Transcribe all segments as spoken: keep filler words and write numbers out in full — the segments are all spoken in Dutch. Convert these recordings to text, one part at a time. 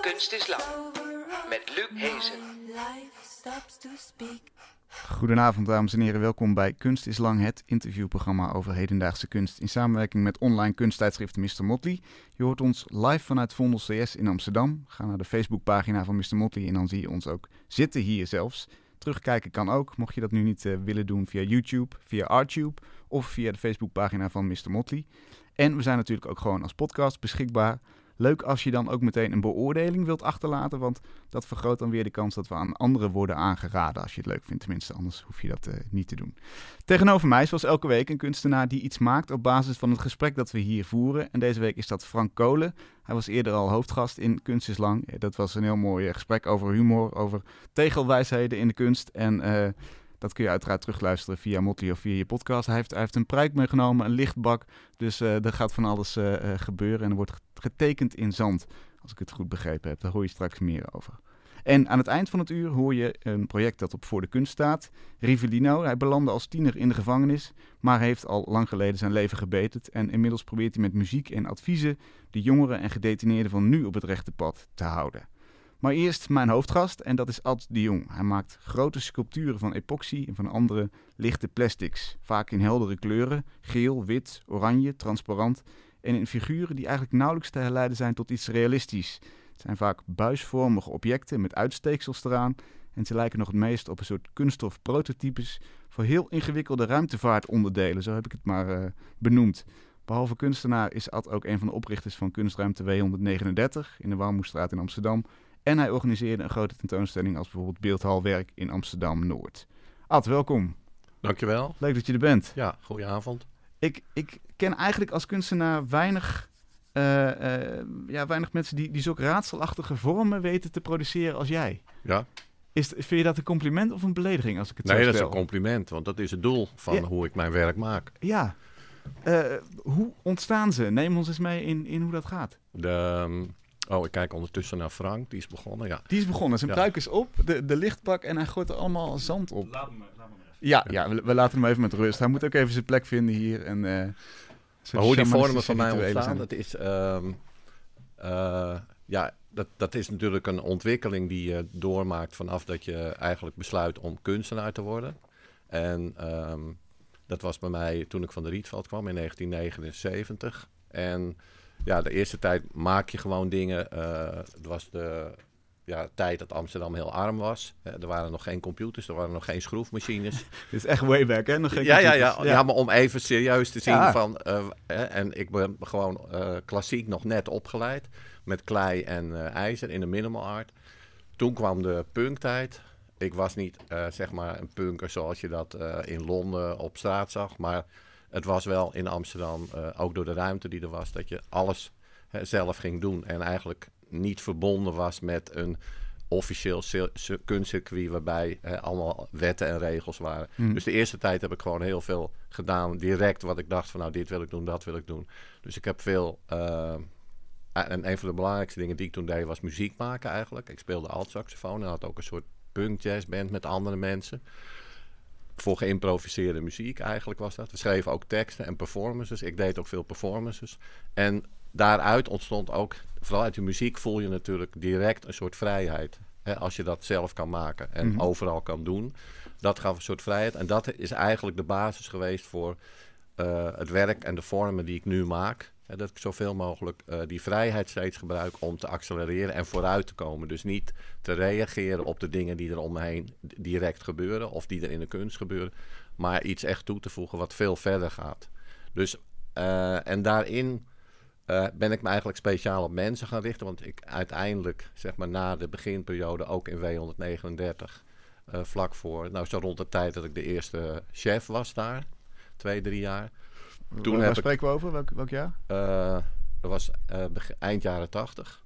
Kunst is Lang met Luc Hezen. Goedenavond dames en heren, welkom bij Kunst is Lang, het interviewprogramma over hedendaagse kunst in samenwerking met online kunsttijdschrift mister Motley. Je hoort ons live vanuit Vondel C S in Amsterdam. Ga naar de Facebookpagina van mister Motley en dan zie je ons ook zitten hier zelfs. Terugkijken kan ook, mocht je dat nu niet uh, willen doen via YouTube, via Artube of via de Facebookpagina van mister Motley. En we zijn natuurlijk ook gewoon als podcast beschikbaar. Leuk als je dan ook meteen een beoordeling wilt achterlaten, want dat vergroot dan weer de kans dat we aan anderen worden aangeraden. Als je het leuk vindt, tenminste, anders hoef je dat uh, niet te doen. Tegenover mij, zoals elke week, een kunstenaar die iets maakt op basis van het gesprek dat we hier voeren. En deze week is dat Frank Kolen. Hij was eerder al hoofdgast in Kunst is Lang. Dat was een heel mooi gesprek over humor, over tegelwijsheden in de kunst. En uh, dat kun je uiteraard terugluisteren via Motley of via je podcast. Hij heeft, hij heeft een pruik meegenomen, een lichtbak. Dus uh, er gaat van alles uh, uh, gebeuren. En er wordt getekend in zand, als ik het goed begrepen heb. Daar hoor je straks meer over. En aan het eind van het uur hoor je een project dat op Voor de Kunst staat. Rivellino, hij belandde als tiener in de gevangenis, maar heeft al lang geleden zijn leven gebeterd. En inmiddels probeert hij met muziek en adviezen de jongeren en gedetineerden van nu op het rechte pad te houden. Maar eerst mijn hoofdgast, en dat is Ad de Jong. Hij maakt grote sculpturen van epoxy en van andere lichte plastics. Vaak in heldere kleuren, geel, wit, oranje, transparant. En in figuren die eigenlijk nauwelijks te herleiden zijn tot iets realistisch. Het zijn vaak buisvormige objecten met uitsteeksels eraan. En ze lijken nog het meest op een soort kunststof prototypes voor heel ingewikkelde ruimtevaartonderdelen. Zo heb ik het maar uh, benoemd. Behalve kunstenaar is Ad ook een van de oprichters van Kunstruimte W honderdnegenendertig in de Warmoestraat in Amsterdam. En hij organiseerde een grote tentoonstelling als bijvoorbeeld Beeldhouwwerk in Amsterdam-Noord. Ad, welkom. Dankjewel. Leuk dat je er bent. Ja, goedenavond. Ik, ik ken eigenlijk als kunstenaar weinig, uh, uh, ja, weinig mensen die, die zulke raadselachtige vormen weten te produceren als jij. Ja. Is, vind je dat een compliment of een belediging als ik het nee, zo stel? Nee, dat is een compliment, want dat is het doel van ja. hoe ik mijn werk maak. Ja. Uh, hoe ontstaan ze? Neem ons eens mee in, in hoe dat gaat. De... Um... Oh, ik kijk ondertussen naar Frank. Die is begonnen, ja. Die is begonnen. Zijn ja. pruik is op, de, de lichtbak en hij gooit er allemaal zand op. Laat me, laat me even. Ja, ja we, we laten hem even met rust. Hij moet ook even zijn plek vinden hier. En, uh, maar hoe die vormen van mij ontstaan, dat is... Um, uh, ja, dat, dat is natuurlijk een ontwikkeling die je doormaakt vanaf dat je eigenlijk besluit om kunstenaar te worden. En um, dat was bij mij toen ik van de Rietveld kwam in negentien negenenzeventig. En... Ja, de eerste tijd maak je gewoon dingen. Uh, het was de ja, tijd dat Amsterdam heel arm was. Uh, er waren nog geen computers, er waren nog geen schroefmachines. Dit is echt way back, hè? Nog geen ja, ja, ja, ja. ja, maar om even serieus te zien ja. van... Uh, uh, en ik ben gewoon uh, klassiek nog net opgeleid. Met klei en uh, ijzer in de minimal art. Toen kwam de punktijd. Ik was niet, uh, zeg maar, een punker zoals je dat uh, in Londen op straat zag, maar... Het was wel in Amsterdam, uh, ook door de ruimte die er was, dat je alles hè, zelf ging doen. En eigenlijk niet verbonden was met een officieel kunstcircuit waarbij hè, allemaal wetten en regels waren. Mm. Dus de eerste tijd heb ik gewoon heel veel gedaan, direct wat ik dacht van nou dit wil ik doen, dat wil ik doen. Dus ik heb veel, uh, en een van de belangrijkste dingen die ik toen deed was muziek maken eigenlijk. Ik speelde altsaxofoon en had ook een soort punk jazzband met andere mensen. Voor geïmproviseerde muziek eigenlijk was dat. We schreven ook teksten en performances. Ik deed ook veel performances. En daaruit ontstond ook, vooral uit de muziek voel je natuurlijk direct een soort vrijheid. Hè, als je dat zelf kan maken en mm-hmm. overal kan doen. Dat gaf een soort vrijheid. En dat is eigenlijk de basis geweest voor uh, het werk en de vormen die ik nu maak. Hè, dat ik zoveel mogelijk uh, die vrijheid steeds gebruik om te accelereren en vooruit te komen. Dus niet te reageren op de dingen die er om me heen direct gebeuren of die er in de kunst gebeuren. Maar iets echt toe te voegen wat veel verder gaat. Dus, uh, en daarin uh, ben ik me eigenlijk speciaal op mensen gaan richten. Want ik uiteindelijk, zeg maar na de beginperiode, ook in W honderdnegenendertig, uh, vlak voor, nou zo rond de tijd dat ik de eerste chef was daar, twee, drie jaar. Toen Waar spreken ik, we over? Welk, welk jaar? Uh, dat was uh, eind jaren tachtig.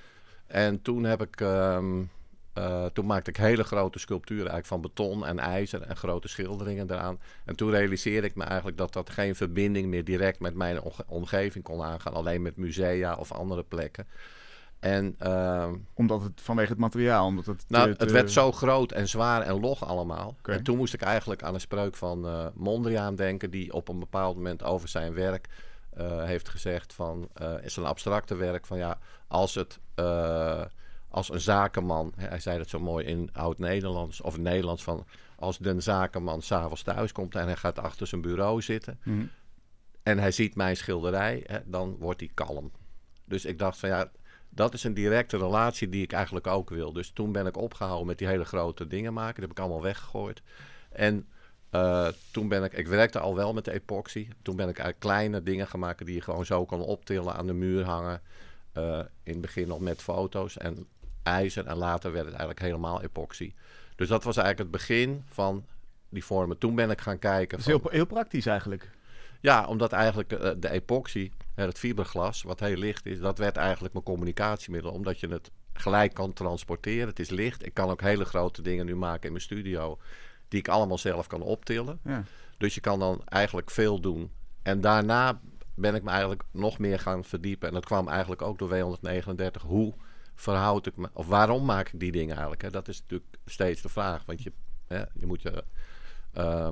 En toen heb ik... Um, uh, toen maakte ik hele grote sculpturen eigenlijk van beton en ijzer en grote schilderingen eraan. En toen realiseerde ik me eigenlijk dat dat geen verbinding meer direct met mijn omge- omgeving kon aangaan. Alleen met musea of andere plekken. En, uh, omdat het vanwege het materiaal? Omdat het nou, te, het werd zo groot en zwaar en log allemaal. Okay. En toen moest ik eigenlijk aan een spreuk van uh, Mondriaan denken, die op een bepaald moment over zijn werk uh, heeft gezegd van, uh, is een abstracte werk van ja, als het uh, als een zakenman, hè, hij zei dat zo mooi in oud-Nederlands of Nederlands, van als de zakenman 's avonds thuis komt en hij gaat achter zijn bureau zitten Mm. en hij ziet mijn schilderij, hè, dan wordt hij kalm. Dus ik dacht van ja, dat is een directe relatie die ik eigenlijk ook wil. Dus toen ben ik opgehouden met die hele grote dingen maken. Dat heb ik allemaal weggegooid. En uh, toen ben ik, ik werkte al wel met de epoxy. Toen ben ik eigenlijk kleine dingen gaan maken die je gewoon zo kan optillen, aan de muur hangen. Uh, in het begin nog met foto's en ijzer. En later werd het eigenlijk helemaal epoxy. Dus dat was eigenlijk het begin van die vormen. Toen ben ik gaan kijken. Dat is van, heel, heel praktisch eigenlijk. Ja, omdat eigenlijk uh, de epoxy, uh, het fiberglas, wat heel licht is, dat werd eigenlijk mijn communicatiemiddel. Omdat je het gelijk kan transporteren. Het is licht. Ik kan ook hele grote dingen nu maken in mijn studio, die ik allemaal zelf kan optillen. Ja. Dus je kan dan eigenlijk veel doen. En daarna ben ik me eigenlijk nog meer gaan verdiepen. En dat kwam eigenlijk ook door W honderdnegenendertig. Hoe verhoud ik me, of waarom maak ik die dingen eigenlijk? Hè? Dat is natuurlijk steeds de vraag. Want je, hè, je moet je uh,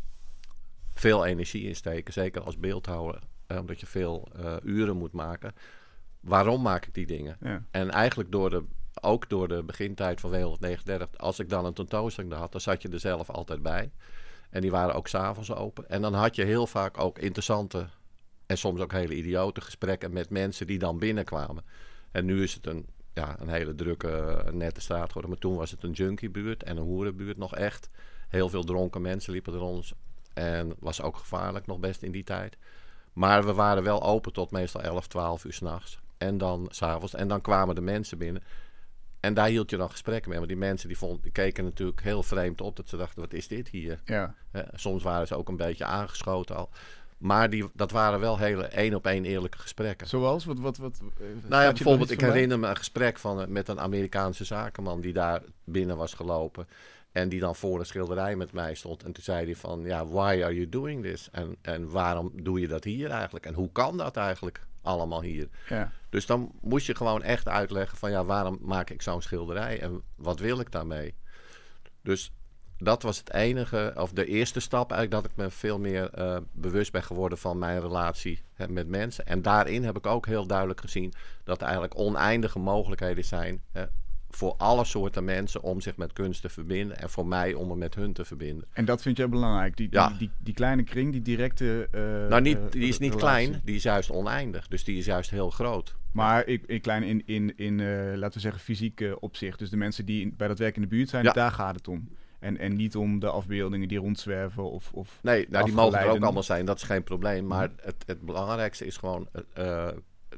veel energie insteken, zeker als beeldhouwer. Hè, omdat je veel uh, uren moet maken. Waarom maak ik die dingen? Ja. En eigenlijk door de, ook door de begintijd van W honderdnegenendertig, als ik dan een tentoonstelling had, dan zat je er zelf altijd bij. En die waren ook 's avonds open. En dan had je heel vaak ook interessante en soms ook hele idiote gesprekken met mensen die dan binnenkwamen. En nu is het een, ja, een hele drukke, nette straat geworden. Maar toen was het een junkiebuurt en een hoerenbuurt nog echt. Heel veel dronken mensen liepen er rond. En was ook gevaarlijk nog best in die tijd. Maar we waren wel open tot meestal elf, twaalf uur 's nachts. En dan 's avonds. En dan kwamen de mensen binnen. En daar hield je dan gesprekken mee. Want die mensen die, vonden, die keken natuurlijk heel vreemd op. Dat ze dachten, wat is dit hier? Ja. Eh, soms waren ze ook een beetje aangeschoten al. Maar die, dat waren wel hele één op één eerlijke gesprekken. Zoals? Wat, wat, wat, Nou ja, bijvoorbeeld, ik herinner me een gesprek van, uh, met een Amerikaanse zakenman die daar binnen was gelopen. En die dan voor een schilderij met mij stond. En toen zei hij van, ja, why are you doing this? En, en waarom doe je dat hier eigenlijk? En hoe kan dat eigenlijk allemaal hier? Ja. Dus dan moest je gewoon echt uitleggen van, ja, waarom maak ik zo'n schilderij? En wat wil ik daarmee? Dus dat was het enige, of de eerste stap eigenlijk, dat ik me veel meer uh, bewust ben geworden van mijn relatie hè, met mensen. En daarin heb ik ook heel duidelijk gezien dat er eigenlijk oneindige mogelijkheden zijn hè, voor alle soorten mensen om zich met kunst te verbinden. En voor mij om me met hun te verbinden. En dat vind jij belangrijk? Die, Ja. die, die, die kleine kring, die directe uh, Nou, niet, uh, die is niet relatie. klein, die is juist oneindig. Dus die is juist heel groot. Maar ik, ik klein in, in, in uh, laten we zeggen, fysiek uh, opzicht. Dus de mensen die in, bij dat werk in de buurt zijn, Ja. daar gaat het om. En, en niet om de afbeeldingen die rondzwerven of, of Nee, nou, die mogen er ook afgeleiden. allemaal zijn, dat is geen probleem. Maar het, het belangrijkste is gewoon uh,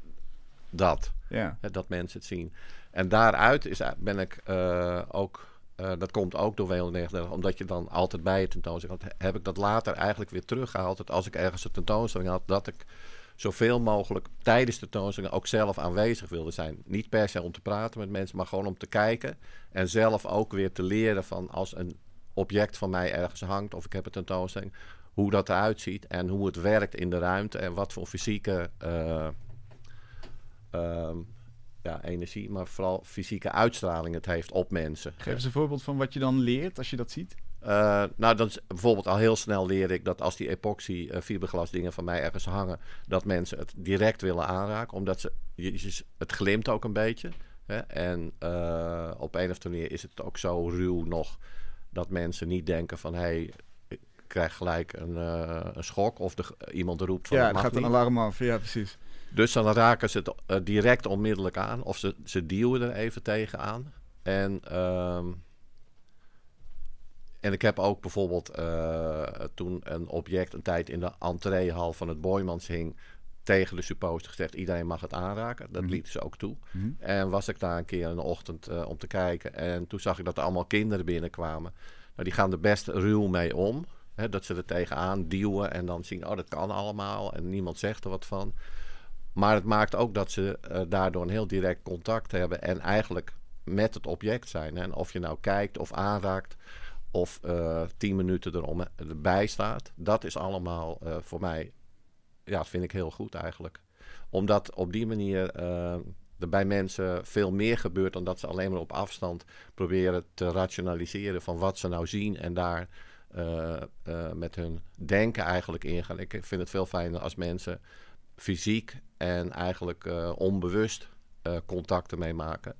dat. Ja. Hè, dat mensen het zien. En daaruit is, ben ik uh, ook, uh, dat komt ook door W honderdnegenendertig, omdat je dan altijd bij je tentoonstelling had, heb ik dat later eigenlijk weer teruggehaald. Dat als ik ergens een tentoonstelling had, dat ik zoveel mogelijk tijdens de tentoonstelling ook zelf aanwezig wilde zijn. Niet per se om te praten met mensen, maar gewoon om te kijken. En zelf ook weer te leren van als een object van mij ergens hangt, of ik heb een tentoonstelling, hoe dat eruit ziet en hoe het werkt in de ruimte en wat voor fysieke uh, uh, ja, energie, maar vooral fysieke uitstraling het heeft op mensen. Geef eens een voorbeeld van wat je dan leert als je dat ziet. Uh, nou, dan is bijvoorbeeld al heel snel leer ik dat als die epoxy uh, fiberglas dingen van mij ergens hangen, dat mensen het direct willen aanraken, omdat ze, je, het glimt ook een beetje. Hè? En uh, op een of andere manier is het ook zo ruw nog dat mensen niet denken van, hé, hey, ik krijg gelijk een, uh, een schok of de, iemand roept van, Ja, het dan mag gaat een niet. alarm af. Ja, precies. Dus dan raken ze het uh, direct onmiddellijk aan. Of ze, ze duwen er even tegenaan. En, uh, en ik heb ook bijvoorbeeld uh, toen een object een tijd in de entreehal van het Boijmans hing, tegen de supposter gezegd, iedereen mag het aanraken. Dat Mm-hmm. lieten ze ook toe. Mm-hmm. En was ik daar een keer in de ochtend uh, om te kijken. En toen zag ik dat er allemaal kinderen binnenkwamen. Nou, die gaan er best ruw mee om. Hè, dat ze er tegenaan duwen en dan zien, oh, dat kan allemaal. En niemand zegt er wat van. Maar het maakt ook dat ze uh, daardoor een heel direct contact hebben en eigenlijk met het object zijn. En of je nou kijkt of aanraakt of uh, tien minuten erom, erbij staat, dat is allemaal uh, voor mij, ja, dat vind ik heel goed eigenlijk. Omdat op die manier uh, er bij mensen veel meer gebeurt dan dat ze alleen maar op afstand proberen te rationaliseren van wat ze nou zien en daar uh, uh, met hun denken eigenlijk ingaan. Ik vind het veel fijner als mensen fysiek en eigenlijk uh, onbewust uh, contacten mee maken.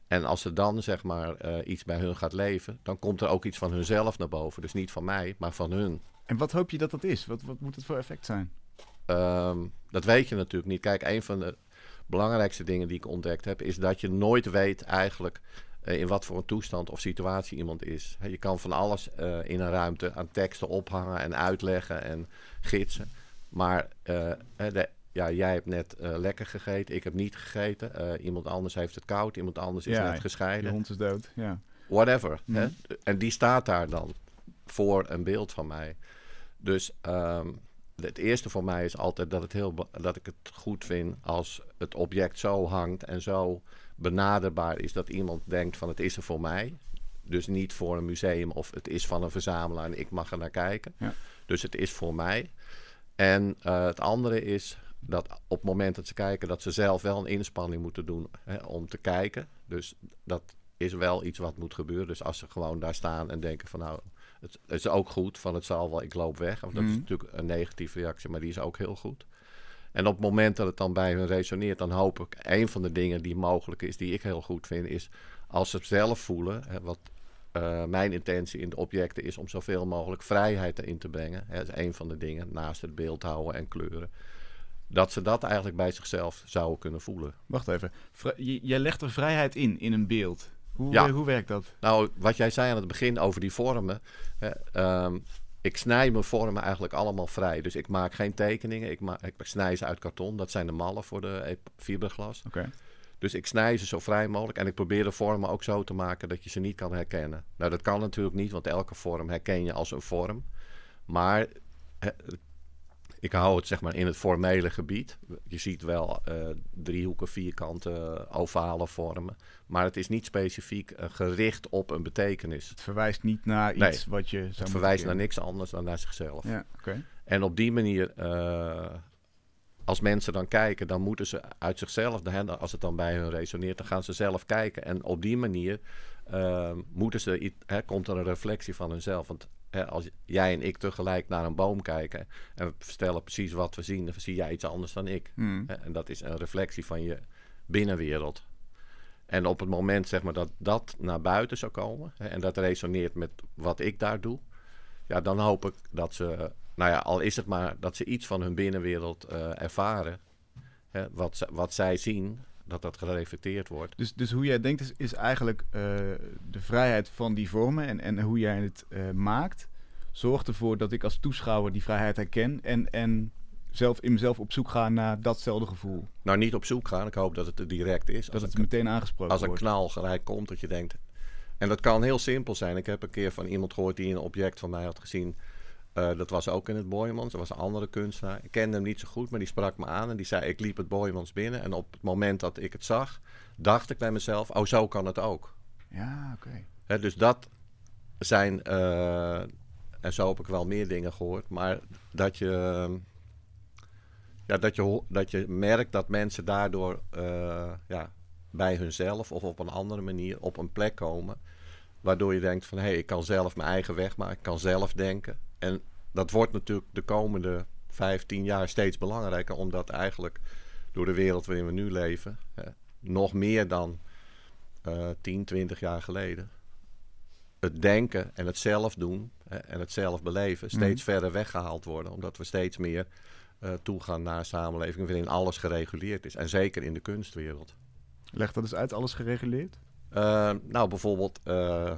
En als er dan zeg maar uh, iets bij hun gaat leven, dan komt er ook iets van hunzelf naar boven. Dus niet van mij, maar van hun. En wat hoop je dat dat is? Wat, wat moet het voor effect zijn? Um, dat weet je natuurlijk niet. Kijk, een van de belangrijkste dingen die ik ontdekt heb, is dat je nooit weet eigenlijk uh, in wat voor een toestand of situatie iemand is. He, je kan van alles uh, in een ruimte aan teksten ophangen en uitleggen en gidsen. Maar uh, de, ja, jij hebt net uh, lekker gegeten, ik heb niet gegeten. Uh, iemand anders heeft het koud, iemand anders is ja, net gescheiden. Je hond is dood, ja. Whatever. Mm. Hè? En die staat daar dan voor een beeld van mij. Dus um, het eerste voor mij is altijd dat, het heel, dat ik het goed vind als het object zo hangt en zo benaderbaar is dat iemand denkt van het is er voor mij. Dus niet voor een museum of het is van een verzamelaar en ik mag er naar kijken. Ja. Dus het is voor mij. En uh, het andere is dat op het moment dat ze kijken, dat ze zelf wel een inspanning moeten doen hè, om te kijken. Dus dat is wel iets wat moet gebeuren. Dus als ze gewoon daar staan en denken van nou, het, het is ook goed, van het zal wel, ik loop weg. Want dat mm. is natuurlijk een negatieve reactie, maar die is ook heel goed. En op het moment dat het dan bij hun resoneert, dan hoop ik, een van de dingen die mogelijk is, die ik heel goed vind, is als ze het zelf voelen, hè, wat uh, mijn intentie in de objecten is om zoveel mogelijk vrijheid erin te brengen. Hè, dat is een van de dingen, naast het beeldhouden en kleuren. Dat ze dat eigenlijk bij zichzelf zouden kunnen voelen. Wacht even. Vri- j- jij legt er vrijheid in, in een beeld. Hoe, ja. uh, hoe werkt dat? Nou, wat jij zei aan het begin over die vormen. Hè, um, ik snij mijn vormen eigenlijk allemaal vrij. Dus ik maak geen tekeningen. Ik, ma- ik snij ze uit karton. Dat zijn de mallen voor de fiberglas. Okay. Dus ik snij ze zo vrij mogelijk. En ik probeer de vormen ook zo te maken dat je ze niet kan herkennen. Nou, dat kan natuurlijk niet, want elke vorm herken je als een vorm. Maar He, ik hou het zeg maar in het formele gebied. Je ziet wel uh, driehoeken, vierkante, ovale vormen. Maar het is niet specifiek uh, gericht op een betekenis. Het verwijst niet naar iets nee, wat je zou het verwijst naar niks anders dan naar zichzelf. Ja, okay. En op die manier, uh, als mensen dan kijken, dan moeten ze uit zichzelf, als het dan bij hun resoneert, dan gaan ze zelf kijken. En op die manier uh, moeten ze, hè, komt er een reflectie van hunzelf. Want hè, als jij en ik tegelijk naar een boom kijken en we vertellen precies wat we zien, dan zie jij iets anders dan ik. Hmm. Hè, en dat is een reflectie van je binnenwereld. En op het moment zeg maar, dat dat naar buiten zou komen, hè, en dat resoneert met wat ik daar doe, ja, dan hoop ik dat ze, nou ja, al is het maar dat ze iets van hun binnenwereld uh, ervaren, hè, wat, ze, wat zij zien, dat dat gereflecteerd wordt. Dus, dus hoe jij denkt is, is eigenlijk uh, de vrijheid van die vormen en, en hoe jij het uh, maakt, zorgt ervoor dat ik als toeschouwer die vrijheid herken en, en zelf in mezelf op zoek ga naar datzelfde gevoel. Nou, niet op zoek gaan. Ik hoop dat het er direct is. Dat als het een, meteen aangesproken als een wordt. knal gelijk komt, dat je denkt. En dat kan heel simpel zijn. Ik heb een keer van iemand gehoord die een object van mij had gezien. Uh, dat was ook in het Boijmans. Dat was een andere kunstenaar. Ik kende hem niet zo goed, maar die sprak me aan en die zei: ik liep het Boijmans binnen. En op het moment dat ik het zag, dacht ik bij mezelf: oh, zo kan het ook. Ja, oké. Okay. Hè, dus dat zijn, uh, en zo heb ik wel meer dingen gehoord, maar dat je, uh, ja, dat je, dat je merkt dat mensen daardoor uh, ja, bij hunzelf of op een andere manier op een plek komen, waardoor je denkt van hé, hey, ik kan zelf mijn eigen weg maken, ik kan zelf denken. En dat wordt natuurlijk de komende vijftien jaar steeds belangrijker, omdat eigenlijk door de wereld waarin we nu leven, hè, nog meer dan uh, tien, twintig jaar geleden, het denken en het zelf doen hè, en het zelf beleven steeds mm. verder weggehaald worden. Omdat we steeds meer uh, toegaan naar een samenleving waarin alles gereguleerd is. En zeker in de kunstwereld. Leg dat eens uit, alles gereguleerd? Uh, nou, bijvoorbeeld uh,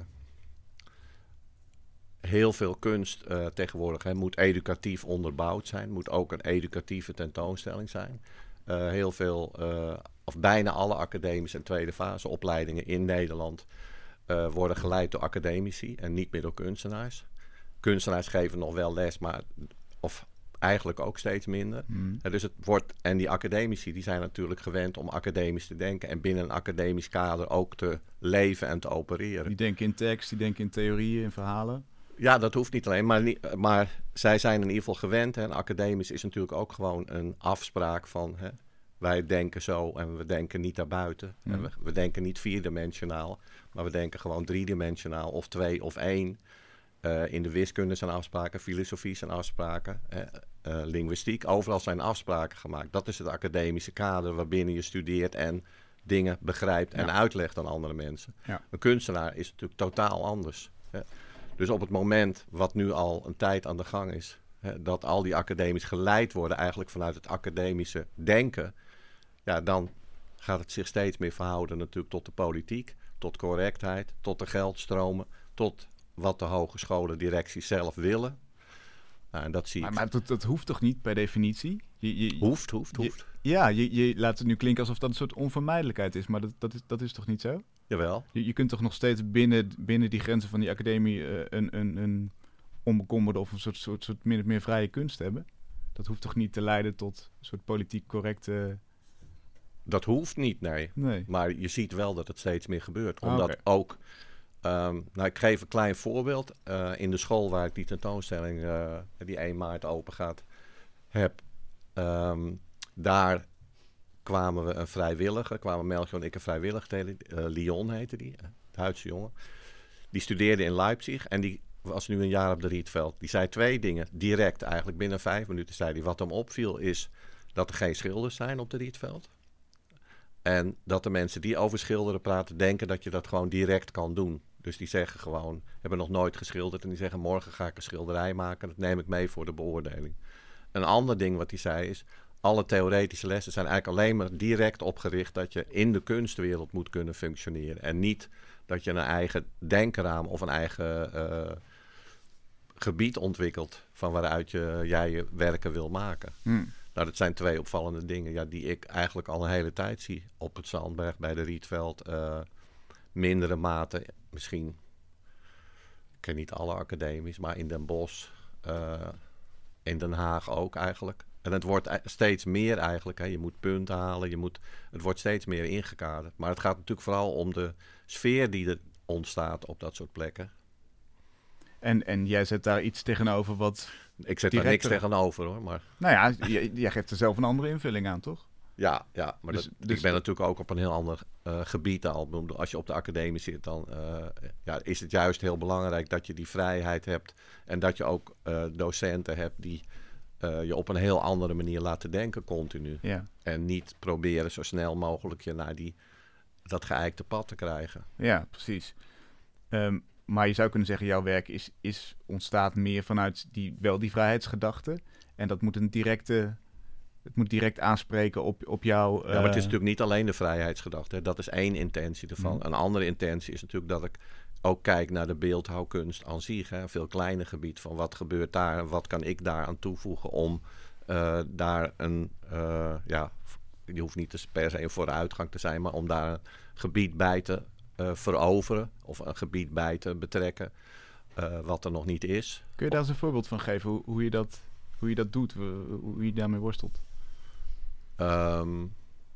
heel veel kunst uh, tegenwoordig hè, moet educatief onderbouwd zijn. Moet ook een educatieve tentoonstelling zijn. Uh, heel veel, uh, of bijna alle academische en tweede fase opleidingen in Nederland Uh, worden geleid door academici en niet meer door kunstenaars. Kunstenaars geven nog wel les, maar of eigenlijk ook steeds minder. Mm. Uh, dus het wordt, en die academici die zijn natuurlijk gewend om academisch te denken en binnen een academisch kader ook te leven en te opereren. Die denken in tekst, die denken in theorieën, in verhalen. Ja, dat hoeft niet alleen, maar, niet, maar zij zijn in ieder geval gewend. Hè. En academisch is natuurlijk ook gewoon een afspraak van hè, wij denken zo en we denken niet daarbuiten. Mm. En we, we denken niet vierdimensionaal, maar we denken gewoon driedimensionaal of twee of één. Uh, in de wiskunde zijn afspraken, filosofie zijn afspraken, uh, uh, linguïstiek. Overal zijn afspraken gemaakt. Dat is het academische kader waarbinnen je studeert en dingen begrijpt en Ja. uitlegt aan andere mensen. Ja. Een kunstenaar is natuurlijk totaal anders. Hè. Dus op het moment, wat nu al een tijd aan de gang is, hè, dat al die academisch geleid worden eigenlijk vanuit het academische denken, ja, dan gaat het zich steeds meer verhouden natuurlijk tot de politiek, tot correctheid, tot de geldstromen, tot wat de hogescholendirecties zelf willen. Nou, en dat zie Maar, ik. maar dat, dat hoeft toch niet per definitie? Je, je, Hoeft, hoeft, je- hoeft. Ja, je, je laat het nu klinken alsof dat een soort onvermijdelijkheid is, maar dat, dat, is, dat is toch niet zo? Jawel. Je, je kunt toch nog steeds binnen, binnen die grenzen van die academie uh, een, een, een onbekommerde of een soort, soort, soort min of meer vrije kunst hebben? Dat hoeft toch niet te leiden tot een soort politiek correcte... Dat hoeft niet, nee. Nee. Maar je ziet wel dat het steeds meer gebeurt. Ah, Omdat oké. ook... Um, nou, ik geef een klein voorbeeld. Uh, in de school waar ik die tentoonstelling, uh, die één maart open gaat, heb... Um, daar kwamen we een vrijwilliger, kwamen Melchior en ik een vrijwilliger tegen. Uh, Leon heette die, een Duitse jongen. Die studeerde in Leipzig en die was nu een jaar op de Rietveld. Die zei twee dingen, direct eigenlijk. Binnen vijf minuten zei hij, wat hem opviel is dat er geen schilders zijn op de Rietveld. En dat de mensen die over schilderen praten, denken dat je dat gewoon direct kan doen. Dus die zeggen gewoon, hebben nog nooit geschilderd. En die zeggen, morgen ga ik een schilderij maken. Dat neem ik mee voor de beoordeling. Een ander ding wat hij zei is, alle theoretische lessen zijn eigenlijk alleen maar direct opgericht dat je in de kunstwereld moet kunnen functioneren. En niet dat je een eigen denkraam of een eigen uh, gebied ontwikkelt van waaruit je, jij je werken wil maken. Hmm. Nou, dat zijn twee opvallende dingen ja, die ik eigenlijk al een hele tijd zie. Op het Zandberg, bij de Rietveld, uh, mindere mate, misschien, ik ken niet alle academies, maar in Den Bosch, uh, in Den Haag ook eigenlijk. En het wordt steeds meer eigenlijk, hè. Je moet punten halen, je moet, het wordt steeds meer ingekaderd. Maar het gaat natuurlijk vooral om de sfeer die er ontstaat op dat soort plekken. En, en jij zet daar iets tegenover wat... Ik zet Directer. daar niks tegenover hoor, maar... Nou ja, j- jij geeft er zelf een andere invulling aan, toch? Ja, ja maar Dus- dat, dus- ik ben natuurlijk ook op een heel ander uh, gebied al. Als je op de academie zit, dan uh, ja, is het juist heel belangrijk dat je die vrijheid hebt. En dat je ook uh, docenten hebt die uh, je op een heel andere manier laten denken continu. Ja. En niet proberen zo snel mogelijk je naar die, dat geëikte pad te krijgen. Ja, precies. Um, maar je zou kunnen zeggen, jouw werk is, is ontstaat meer vanuit die, wel die vrijheidsgedachte. En dat moet een directe... Het moet direct aanspreken op, op jouw... Ja, maar het is natuurlijk niet alleen de vrijheidsgedachte. Hè. Dat is één intentie ervan. Mm. Een andere intentie is natuurlijk dat ik ook kijk naar de beeldhouwkunst aan zich. Hè. Een veel kleiner gebied van wat gebeurt daar en wat kan ik daar aan toevoegen om uh, daar een... Uh, ja, je hoeft niet per se een vooruitgang te zijn, maar om daar een gebied bij te uh, veroveren of een gebied bij te betrekken uh, wat er nog niet is. Kun je daar eens een voorbeeld van geven hoe, hoe, je, dat, hoe je dat doet, hoe, hoe je daarmee worstelt? Um,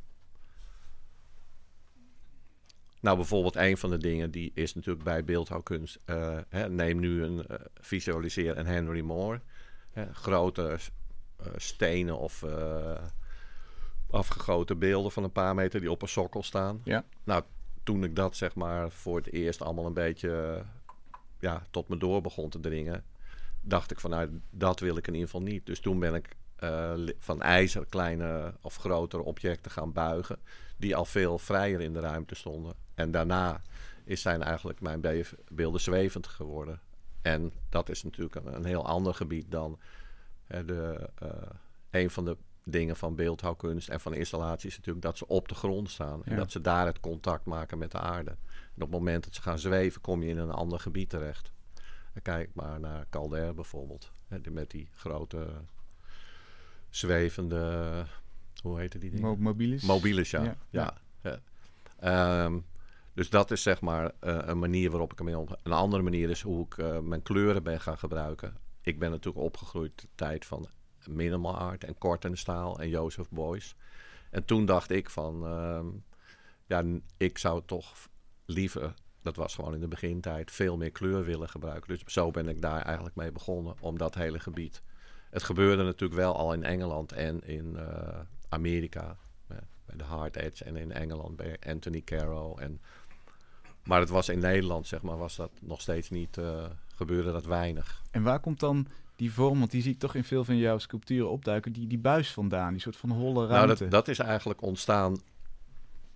nou, bijvoorbeeld een van de dingen die is natuurlijk bij beeldhouwkunst. Uh, hè, neem nu een uh, visualiseer een Henry Moore. Hè, grote uh, stenen of uh, afgegoten beelden van een paar meter die op een sokkel staan. Ja. Nou, toen ik dat zeg maar voor het eerst allemaal een beetje uh, ja, tot me door begon te dringen, dacht ik van nou, dat wil ik in ieder geval niet. Dus toen ben ik Uh, van ijzer kleine of grotere objecten gaan buigen, die al veel vrijer in de ruimte stonden. En daarna is zijn eigenlijk mijn be- beelden zwevend geworden. En dat is natuurlijk een, een heel ander gebied dan hè, de, uh, een van de dingen van beeldhouwkunst en van installaties is natuurlijk dat ze op de grond staan. Ja. En dat ze daar het contact maken met de aarde. En op het moment dat ze gaan zweven, kom je in een ander gebied terecht. En kijk maar naar Calder bijvoorbeeld. Hè, die met die grote zwevende, hoe heette die dingen? Mo- mobilis? Mobilis, ja. Ja, ja. ja. ja. Um, dus dat is zeg maar uh, een manier waarop ik ermee omga. Een andere manier is hoe ik uh, mijn kleuren ben gaan gebruiken. Ik ben natuurlijk opgegroeid de tijd van minimal art en Kortenstaal en Joseph Beuys. En toen dacht ik van, um, ja, ik zou toch liever, dat was gewoon in de begintijd, veel meer kleur willen gebruiken. Dus zo ben ik daar eigenlijk mee begonnen, om dat hele gebied. Het gebeurde natuurlijk wel al in Engeland en in uh, Amerika. Uh, bij de Hard Edge en in Engeland bij Anthony Caro. En, maar het was in Nederland, zeg maar, was dat nog steeds niet, uh, gebeurde dat weinig. En waar komt dan die vorm, want die zie ik toch in veel van jouw sculpturen opduiken, die, die buis vandaan, die soort van holle ruimte? Nou, dat, dat is eigenlijk ontstaan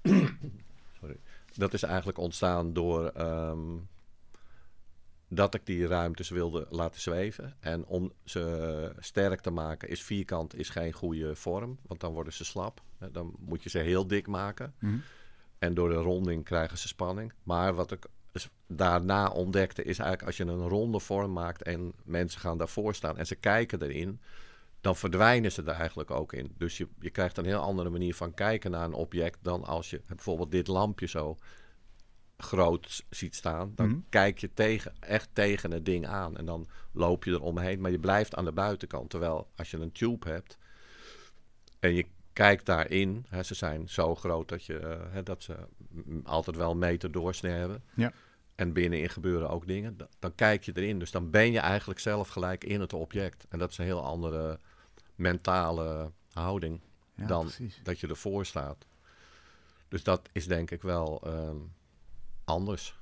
Sorry. Dat is eigenlijk ontstaan door um, dat ik die ruimtes wilde laten zweven. En om ze sterk te maken is vierkant is geen goede vorm, want dan worden ze slap. Dan moet je ze heel dik maken. Mm-hmm. En door de ronding krijgen ze spanning. Maar wat ik dus daarna ontdekte is eigenlijk als je een ronde vorm maakt en mensen gaan daarvoor staan en ze kijken erin, dan verdwijnen ze er eigenlijk ook in. Dus je, je krijgt een heel andere manier van kijken naar een object dan als je bijvoorbeeld dit lampje zo groot ziet staan. Dan Mm-hmm. kijk je tegen, echt tegen het ding aan en dan loop je er omheen, maar je blijft aan de buitenkant. Terwijl als je een tube hebt en je kijkt daarin, hè, ze zijn zo groot dat, je, uh, hè, dat ze m- altijd wel een meter doorsnee hebben. Ja. En binnenin gebeuren ook dingen. Dan, dan kijk je erin. Dus dan ben je eigenlijk zelf gelijk in het object. En dat is een heel andere mentale houding Ja, dan precies. dat je ervoor staat. Dus dat is denk ik wel um, anders.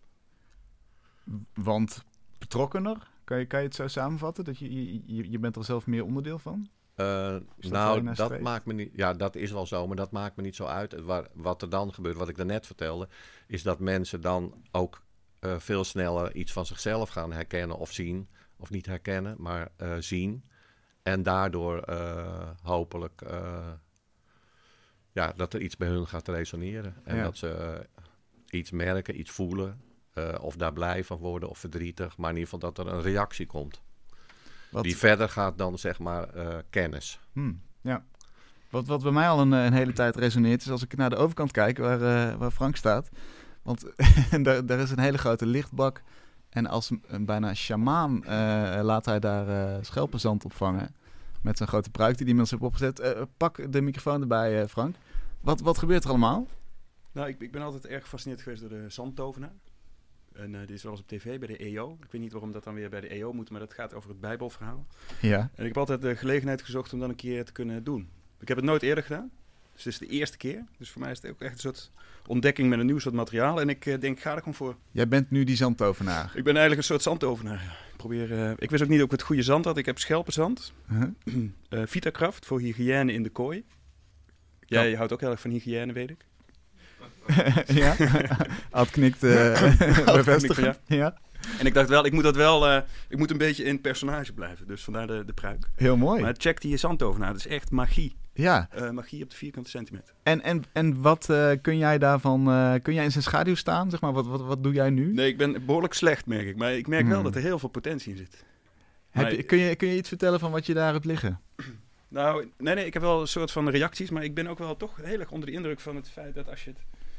Want betrokkener, kan je, kan je het zo samenvatten? Dat je, je, je bent er zelf meer onderdeel van? Uh, dat nou, dat dat maakt me niet. Ja, dat is wel zo, maar dat maakt me niet zo uit. Waar, wat er dan gebeurt, wat ik daarnet vertelde, is dat mensen dan ook uh, veel sneller iets van zichzelf gaan herkennen of zien, of niet herkennen, maar uh, zien. En daardoor uh, hopelijk uh, ja, dat er iets bij hun gaat resoneren. En Ja. dat ze uh, iets merken, iets voelen, uh, of daar blij van worden of verdrietig. Maar in ieder geval dat er een reactie komt. Wat, Die verder gaat dan zeg maar uh, kennis. hmm, ja. Wat, wat bij mij al een, een hele tijd resoneert is als ik naar de overkant kijk waar, uh, waar Frank staat. Want daar, daar is een hele grote lichtbak. En als een, een bijna sjamaan uh, laat hij daar uh, schelpenzand opvangen. Met zijn grote pruik die hij inmiddels heeft opgezet. Uh, pak de microfoon erbij, uh, Frank. Wat, wat gebeurt er allemaal? Nou, ik, ik ben altijd erg gefascineerd geweest door de zandtovenaar. En uh, die is wel eens op tv bij de E O. Ik weet niet waarom dat dan weer bij de E O moet, maar dat gaat over het Bijbelverhaal. Ja. En ik heb altijd de gelegenheid gezocht om dat een keer te kunnen doen. Ik heb het nooit eerder gedaan. Dus het is de eerste keer. Dus voor mij is het ook echt een soort ontdekking met een nieuw soort materiaal. En ik uh, denk, ik ga er gewoon voor. Jij bent nu die zandtovenaar. Ik ben eigenlijk een soort zandtovenaar. Ik probeer, uh, ik wist ook niet of ik het goede zand had. Ik heb schelpenzand. Huh? uh, Vitakraft voor hygiëne in de kooi. Jij ja. houdt ook heel erg van hygiëne, weet ik. Ja, Ad knikt uh, bevestigen. Ja. Ja. En ik dacht wel, ik moet dat wel, uh, ik moet een beetje in personage blijven. Dus vandaar de, de pruik. Heel mooi. Maar check die zandtovenaar, dat is echt magie. Ja. Uh, magie op de vierkante centimeter. En, en, en wat uh, kun jij daarvan, uh, kun jij in zijn schaduw staan? Zeg maar, wat, wat, wat doe jij nu? Nee, ik ben behoorlijk slecht, merk ik. Maar ik merk hmm. wel dat er heel veel potentie in zit. Heb maar, je, kun, je, kun je iets vertellen van wat je daar hebt liggen? Nou, nee, nee, ik heb wel een soort van reacties. Maar ik ben ook wel toch heel erg onder de indruk van het feit dat als je het...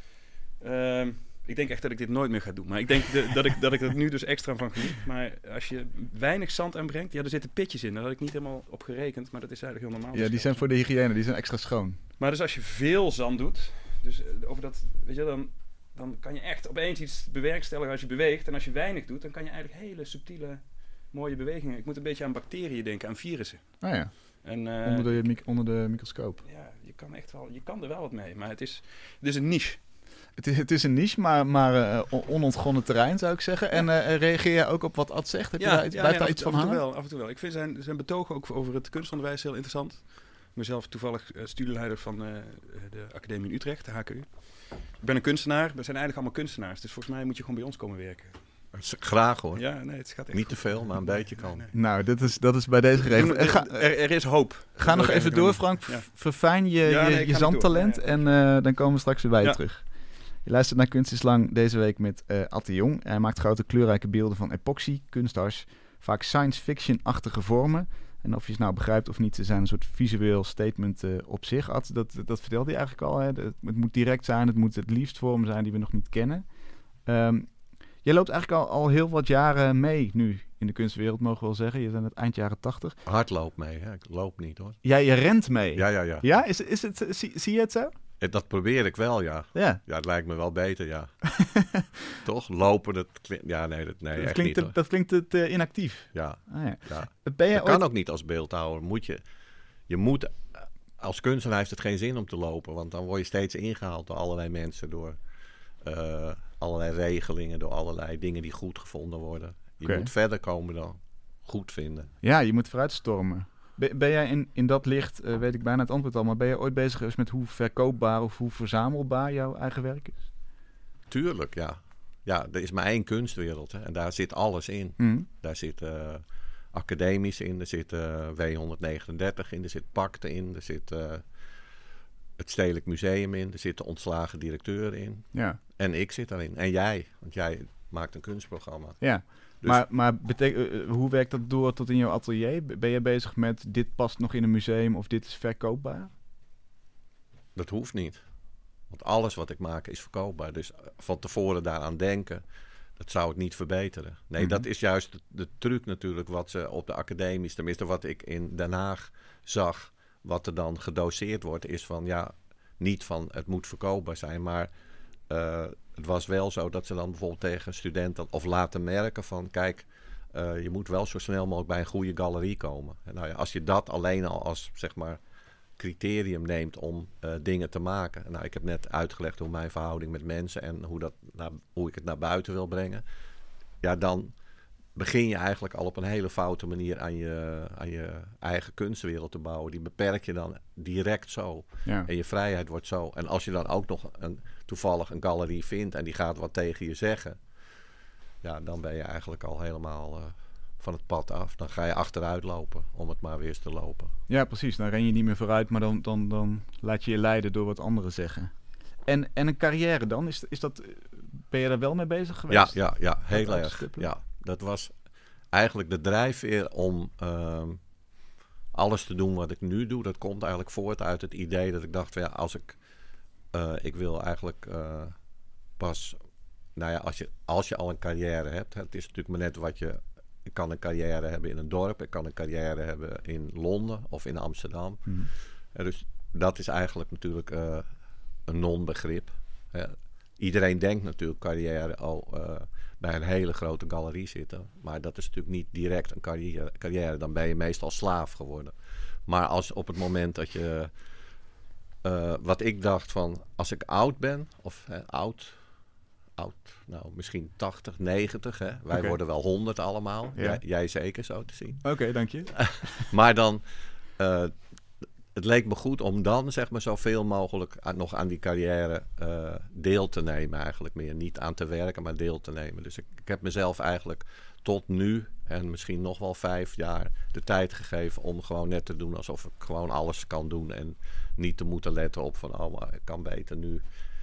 Uh, ik denk echt dat ik dit nooit meer ga doen. Maar ik denk de, dat, ik, dat ik er nu dus extra van geniet. Maar als je weinig zand aanbrengt... Ja, er zitten pitjes in. Daar had ik niet helemaal op gerekend. Maar dat is eigenlijk heel normaal. Ja, die zijn voor de hygiëne. Die zijn extra schoon. Maar dus als je veel zand doet... Dus over dat... Weet je, dan, dan kan je echt opeens iets bewerkstelligen als je beweegt. En als je weinig doet, dan kan je eigenlijk hele subtiele, mooie bewegingen... Ik moet een beetje aan bacteriën denken, aan virussen. Ah ja. En, uh, onder, de mic- onder de microscoop. Ja, je kan echt wel... Je kan er wel wat mee. Maar het is, het is een niche... Het is, het is een niche, maar, maar uh, onontgonnen terrein, zou ik zeggen. En uh, reageer je ook op wat Ad zegt? Heb ja, je daar, ja, blijft nee, daar af, iets van af hangen? Wel, af en toe wel. Ik vind zijn, zijn betogen ook over het kunstonderwijs heel interessant. Ik ben zelf toevallig uh, studieleider van uh, de Academie in Utrecht, de H K U. Ik ben een kunstenaar. We zijn eigenlijk allemaal kunstenaars. Dus volgens mij moet je gewoon bij ons komen werken. Graag hoor. Ja, nee, het gaat echt Niet te goed. veel, maar een beetje kan. Nee, nee. Nou, dat is, dat is bij deze geregeld. Er, er, er, er is hoop. Ga nog even door, Frank. Ja. Verfijn je, Ja, nee, je, ik je ga zandtalent door. en uh, dan komen we straks weer bij je Ja. terug. Je luistert naar Kunst is Lang deze week met uh, Ad de Jong. Hij maakt grote kleurrijke beelden van epoxy, kunstdars, vaak science fiction-achtige vormen. En of je het nou begrijpt of niet, ze zijn een soort visueel statement uh, op zich. Ad, dat, dat vertelde hij eigenlijk al. Hè? Het moet direct zijn, het moet het liefst vormen zijn die we nog niet kennen. Um, jij loopt eigenlijk al, al heel wat jaren mee nu in de kunstwereld, mogen we wel zeggen. Je bent het eind jaren tachtig. Hardloop mee, hè? Ik loop niet hoor. Jij je rent mee. Ja, ja, ja. Ja, is, is het, zie, zie je het zo? Dat probeer ik wel, ja. Ja. Ja, het lijkt me wel beter, ja. Toch? Lopen, dat klinkt... Ja, nee, dat, nee dat, echt klinkt niet, te, dat klinkt het uh, inactief. Ja, Ah, ja. ja. Ben je Dat ooit... kan ook niet als beeldhouwer. Moet je, je moet... Als kunstenaar heeft het geen zin om te lopen. Want dan word je steeds ingehaald door allerlei mensen. Door uh, allerlei regelingen. Door allerlei dingen die goed gevonden worden. Je Okay. moet verder komen dan goed vinden. Ja, je moet vooruitstormen. Ben, ben jij in, in dat licht, uh, weet ik bijna het antwoord al, maar ben je ooit bezig geweest met hoe verkoopbaar of hoe verzamelbaar jouw eigen werk is? Tuurlijk, ja. Ja, er is maar één kunstwereld hè, en daar zit alles in. Mm. Daar zit uh, academisch in, er zit uh, W honderdnegenendertig in, er zit Pakte in, er zit uh, het Stedelijk Museum in, er zit de ontslagen directeur in. Ja. En ik zit daarin. En jij, want jij maakt een kunstprogramma. Ja, dus maar, maar betek- uh, hoe werkt dat door tot in jouw atelier? Ben je bezig met dit past nog in een museum of dit is verkoopbaar? Dat hoeft niet. Want alles wat ik maak is verkoopbaar. Dus van tevoren daaraan denken, dat zou het niet verbeteren. Nee, mm-hmm. Dat is juist de, de truc natuurlijk wat ze op de academies, tenminste wat ik in Den Haag zag, wat er dan gedoseerd wordt, is van ja, niet van het moet verkoopbaar zijn, maar uh, het was wel zo dat ze dan bijvoorbeeld tegen studenten of laten merken van kijk, uh, je moet wel zo snel mogelijk bij een goede galerie komen. En nou ja, als je dat alleen al als zeg maar criterium neemt om uh, dingen te maken. Nou, ik heb net uitgelegd hoe mijn verhouding met mensen en hoe, dat naar, hoe ik het naar buiten wil brengen. Ja, dan begin je eigenlijk al op een hele foute manier aan je, aan je eigen kunstwereld te bouwen. Die beperk je dan direct zo. Ja. En je vrijheid wordt zo. En als je dan ook nog een, toevallig een galerie vindt en die gaat wat tegen je zeggen, ja, dan ben je eigenlijk al helemaal uh, van het pad af. Dan ga je achteruit lopen om het maar weer eens te lopen. Ja, precies. Dan ren je niet meer vooruit, maar dan, dan, dan laat je je leiden door wat anderen zeggen. En, en een carrière dan? Is, is dat, ben je daar wel mee bezig geweest? Ja, ja, ja heel erg. Ja, dat was eigenlijk de drijfveer om uh, alles te doen wat ik nu doe. Dat komt eigenlijk voort uit het idee dat ik dacht van ja, als ik, uh, ik wil eigenlijk uh, pas, nou ja, als je, als je al een carrière hebt, het is natuurlijk maar net wat je, ik kan een carrière hebben in een dorp, ik kan een carrière hebben in Londen of in Amsterdam. Mm-hmm. En dus dat is eigenlijk natuurlijk uh, een non-begrip. Ja, iedereen denkt natuurlijk carrière al uh, bij een hele grote galerie zitten. Maar dat is natuurlijk niet direct een carrière. carrière. Dan ben je meestal slaaf geworden. Maar als op het moment dat je, uh, wat ik dacht van, als ik oud ben, of hè, oud, oud, nou misschien tachtig, negentig, hè. Wij okay. worden wel honderd allemaal. Ja. Jij, jij zeker zo te zien. Oké, okay, dank je. Maar dan, uh, het leek me goed om dan zeg maar zoveel mogelijk aan, nog aan die carrière uh, deel te nemen eigenlijk meer. Niet aan te werken, maar deel te nemen. Dus ik, ik heb mezelf eigenlijk tot nu en misschien nog wel vijf jaar de tijd gegeven om gewoon net te doen alsof ik gewoon alles kan doen. En niet te moeten letten op van, oh, maar ik kan beter nu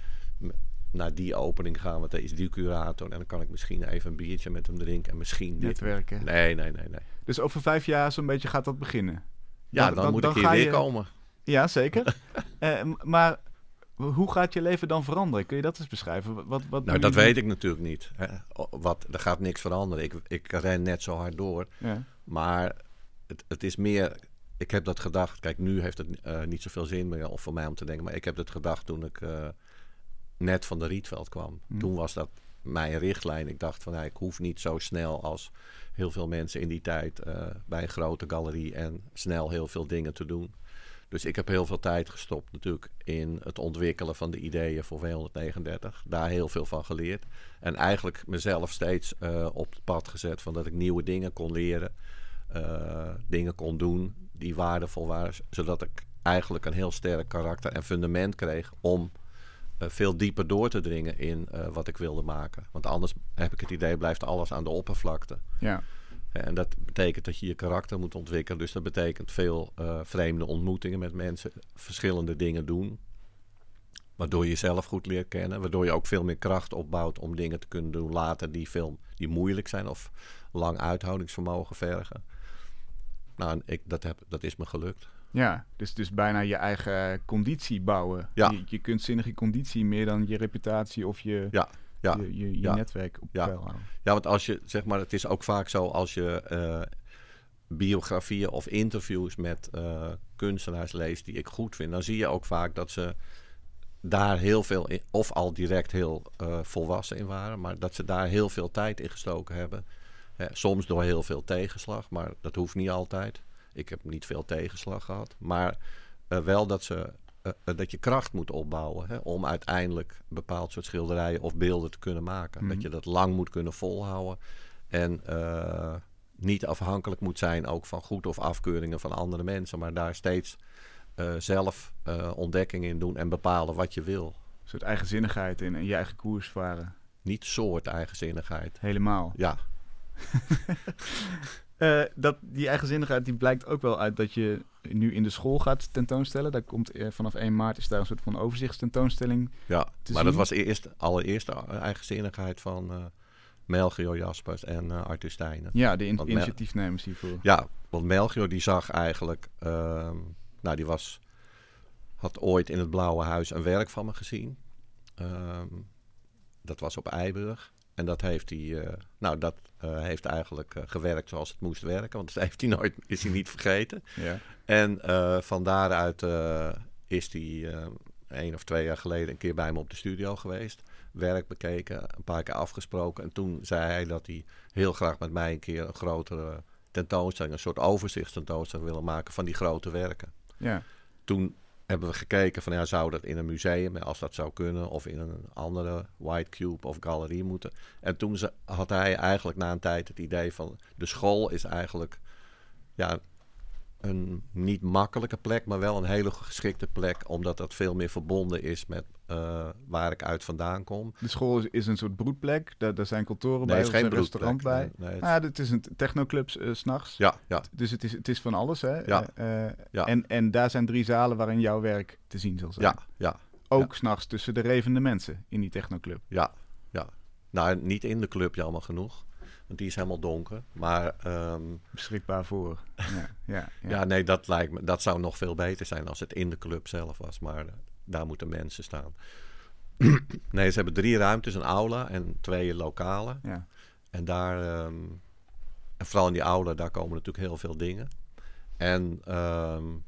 naar die opening gaan, want er is die curator en dan kan ik misschien even een biertje met hem drinken en misschien dit. Netwerken. Nee, nee, nee, nee. Dus over vijf jaar zo'n beetje gaat dat beginnen? Ja, dan, dan, dan moet dan ik hier weer je... komen. Ja, zeker. uh, maar hoe gaat je leven dan veranderen? Kun je dat eens beschrijven? Wat, wat nou, dat weet ik natuurlijk niet. Hè. Wat, er gaat niks veranderen. Ik, ik ren net zo hard door. Ja. Maar het, het is meer... Ik heb dat gedacht... Kijk, nu heeft het uh, niet zoveel zin meer of voor mij om te denken. Maar ik heb het gedacht toen ik uh, net van de Rietveld kwam. Hmm. Toen was dat mijn richtlijn. Ik dacht van, nou, ik hoef niet zo snel als heel veel mensen in die tijd uh, bij een grote galerie en snel heel veel dingen te doen. Dus ik heb heel veel tijd gestopt natuurlijk in het ontwikkelen van de ideeën voor W honderdnegenendertig. Daar heel veel van geleerd. En eigenlijk mezelf steeds uh, op het pad gezet van dat ik nieuwe dingen kon leren. Uh, dingen kon doen die waardevol waren. Zodat ik eigenlijk een heel sterk karakter en fundament kreeg om uh, veel dieper door te dringen in uh, wat ik wilde maken. Want anders heb ik het idee, blijft alles aan de oppervlakte. Ja. En dat betekent dat je je karakter moet ontwikkelen. Dus dat betekent veel uh, vreemde ontmoetingen met mensen. Verschillende dingen doen. Waardoor je jezelf goed leert kennen. Waardoor je ook veel meer kracht opbouwt om dingen te kunnen doen later die, veel, die moeilijk zijn. Of lang uithoudingsvermogen vergen. Nou, ik, dat, heb, dat is me gelukt. Ja, dus, dus bijna je eigen conditie bouwen. Ja. Je, je kunstzinnige conditie meer dan je reputatie of je... Ja. Ja, je, je, je ja, netwerk op ja. peil houden. Ja, want als je, zeg maar, het is ook vaak zo als je uh, biografieën of interviews met uh, kunstenaars leest die ik goed vind, dan zie je ook vaak dat ze daar heel veel in, of al direct heel uh, volwassen in waren, maar dat ze daar heel veel tijd in gestoken hebben. Hè, soms door heel veel tegenslag, maar dat hoeft niet altijd. Ik heb niet veel tegenslag gehad, maar uh, wel dat ze Uh, uh, dat je kracht moet opbouwen, hè, om uiteindelijk een bepaald soort schilderijen of beelden te kunnen maken. Mm-hmm. Dat je dat lang moet kunnen volhouden. En uh, niet afhankelijk moet zijn ook van goed of afkeuringen van andere mensen. Maar daar steeds uh, zelf uh, ontdekkingen in doen en bepalen wat je wil. Een soort eigenzinnigheid in en je eigen koers varen. Niet soort eigenzinnigheid. Helemaal. Ja. uh, dat, die eigenzinnigheid die blijkt ook wel uit dat je nu in de school gaat tentoonstellen. Daar komt uh, vanaf één maart is daar een soort van overzichtstentoonstelling. Ja, maar zien. dat was eerst allereerst de eigenzinnigheid van uh, Melchior Jaspers en uh, Arthur Steijnen. Ja, de in- Want initiatiefnemers hiervoor. Ja, want Melchior die zag eigenlijk... Uh, nou, die was, had ooit in het Blauwe Huis een werk van me gezien. Um, dat was op Eiburg. En dat heeft hij, uh, nou, dat uh, heeft eigenlijk uh, gewerkt zoals het moest werken. Want dat heeft hij nooit, is hij niet vergeten. Ja. En uh, van daaruit uh, is hij uh, één of twee jaar geleden een keer bij me op de studio geweest. Werk bekeken, een paar keer afgesproken. En toen zei hij dat hij heel graag met mij een keer een grotere tentoonstelling, een soort overzichtstentoonstelling willen maken van die grote werken. Ja. Toen hebben we gekeken van ja, zou dat in een museum, als dat zou kunnen, of in een andere White Cube of galerie moeten. En toen ze, had hij eigenlijk na een tijd het idee van de school is eigenlijk ja, een niet makkelijke plek, maar wel een hele geschikte plek, omdat dat veel meer verbonden is met uh, waar ik uit vandaan kom. De school is, is een soort broedplek. Daar, daar zijn kantoren Nee, bij, is er geen is een restaurant bij. Nee, nee, het... Ah, het is een technoclub uh, 's nachts. Ja, ja. Dus het is, het is van alles, hè? Ja. Uh, uh, Ja. En, en daar zijn drie zalen waarin jouw werk te zien zal zijn. Ja, ja. Ook ja. 's nachts tussen de revende mensen in die technoclub. Ja, ja. Nou, niet in de club, jammer genoeg. Want die is helemaal donker. Maar um, beschikbaar voor. Ja, ja, ja. ja, nee, dat lijkt me. Dat zou nog veel beter zijn als het in de club zelf was. Maar uh, daar moeten mensen staan. Nee, ze hebben drie ruimtes, een aula en twee lokalen. Ja. En daar, um, en vooral in die aula, daar komen natuurlijk heel veel dingen. En, um,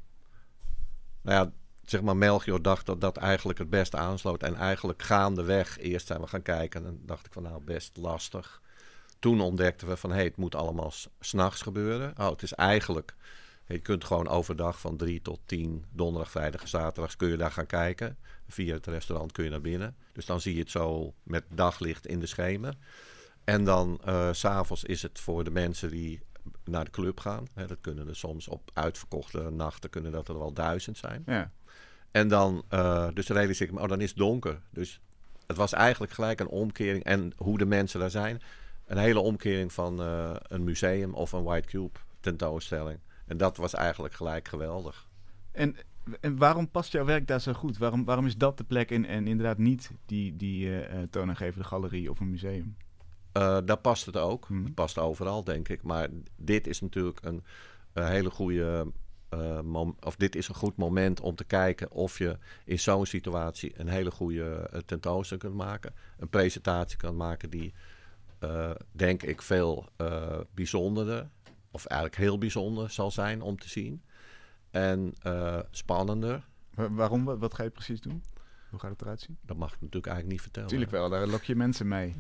nou ja, zeg maar, Melchior dacht dat dat eigenlijk het beste aansloot. En eigenlijk gaandeweg, eerst zijn we gaan kijken. En dan dacht ik van, nou, best lastig. Toen ontdekten we van, hé, hey, het moet allemaal 's, 's nachts gebeuren. Oh, het is eigenlijk, je kunt gewoon overdag van drie tot tien, donderdag, vrijdag en zaterdags kun je daar gaan kijken. Via het restaurant kun je naar binnen. Dus dan zie je het zo met daglicht in de schemen. En dan uh, 's avonds is het voor de mensen die naar de club gaan. Hè, dat kunnen er soms op uitverkochte nachten kunnen dat er wel duizend zijn. Ja. En dan, uh, dus realiseer ik me, oh, dan is het donker. Dus het was eigenlijk gelijk een omkering. En hoe de mensen daar zijn, een hele omkering van uh, een museum of een White Cube tentoonstelling. En dat was eigenlijk gelijk geweldig. En, en waarom past jouw werk daar zo goed? Waarom, waarom is dat de plek en, en inderdaad niet die, die uh, toonaangevende galerie of een museum? Uh, daar past het ook. Hmm. Het past overal, denk ik. Maar dit is natuurlijk een, een hele goede... Uh, mom- of dit is een goed moment om te kijken of je in zo'n situatie een hele goede uh, tentoonstelling kunt maken. Een presentatie kan maken die, uh, denk ik, veel uh, bijzonderder, of eigenlijk heel bijzonder zal zijn om te zien. En uh, spannender. Wa- waarom? Wat, wat ga je precies doen? Hoe gaat het eruit zien? Dat mag ik natuurlijk eigenlijk niet vertellen. Tuurlijk wel, daar lok je mensen mee.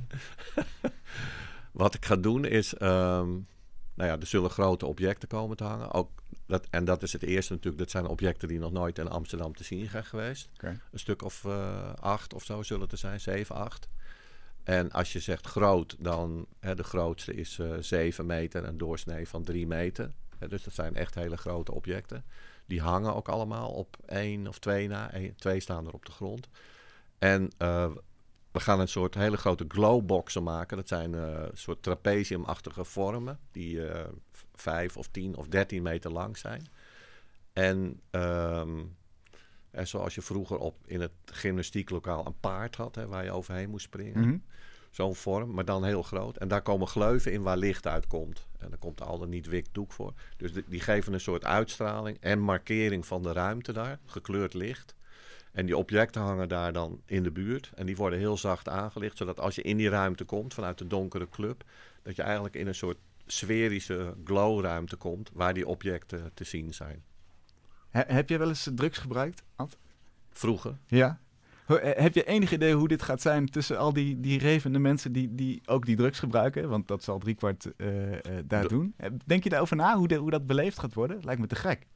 Wat ik ga doen is... Um, nou ja, er zullen grote objecten komen te hangen. Ook dat, en dat is het eerste natuurlijk. Dat zijn objecten die nog nooit in Amsterdam te zien zijn geweest. Okay. Een stuk of uh, acht of zo zullen het er zijn. Zeven, acht. En als je zegt groot, dan... Hè, de grootste is uh, zeven meter. Een doorsnee van drie meter. Hè, dus dat zijn echt hele grote objecten. Die hangen ook allemaal op één of twee na. Eén, twee staan er op de grond. En... Uh, we gaan een soort hele grote glowboxen maken. Dat zijn uh, een soort trapeziumachtige vormen. Die uh, vijf of tien of dertien meter lang zijn. En, um, en zoals je vroeger op in het gymnastieklokaal een paard had. Hè, waar je overheen moest springen. Mm-hmm. Zo'n vorm, maar dan heel groot. En daar komen gleuven in waar licht uitkomt. En daar komt al dan niet wit doek voor. Dus die, die geven een soort uitstraling en markering van de ruimte daar. Gekleurd licht. En die objecten hangen daar dan in de buurt. En die worden heel zacht aangelicht. Zodat als je in die ruimte komt vanuit de donkere club. Dat je eigenlijk in een soort sferische glowruimte komt. Waar die objecten te zien zijn. He, heb je wel eens drugs gebruikt, Ad? Vroeger. Ja. Ho, heb je enig idee hoe dit gaat zijn tussen al die, die revende mensen die, die ook die drugs gebruiken? Want dat zal driekwart uh, uh, daar De... doen. Denk je daarover na hoe, de, hoe dat beleefd gaat worden? Lijkt me te gek.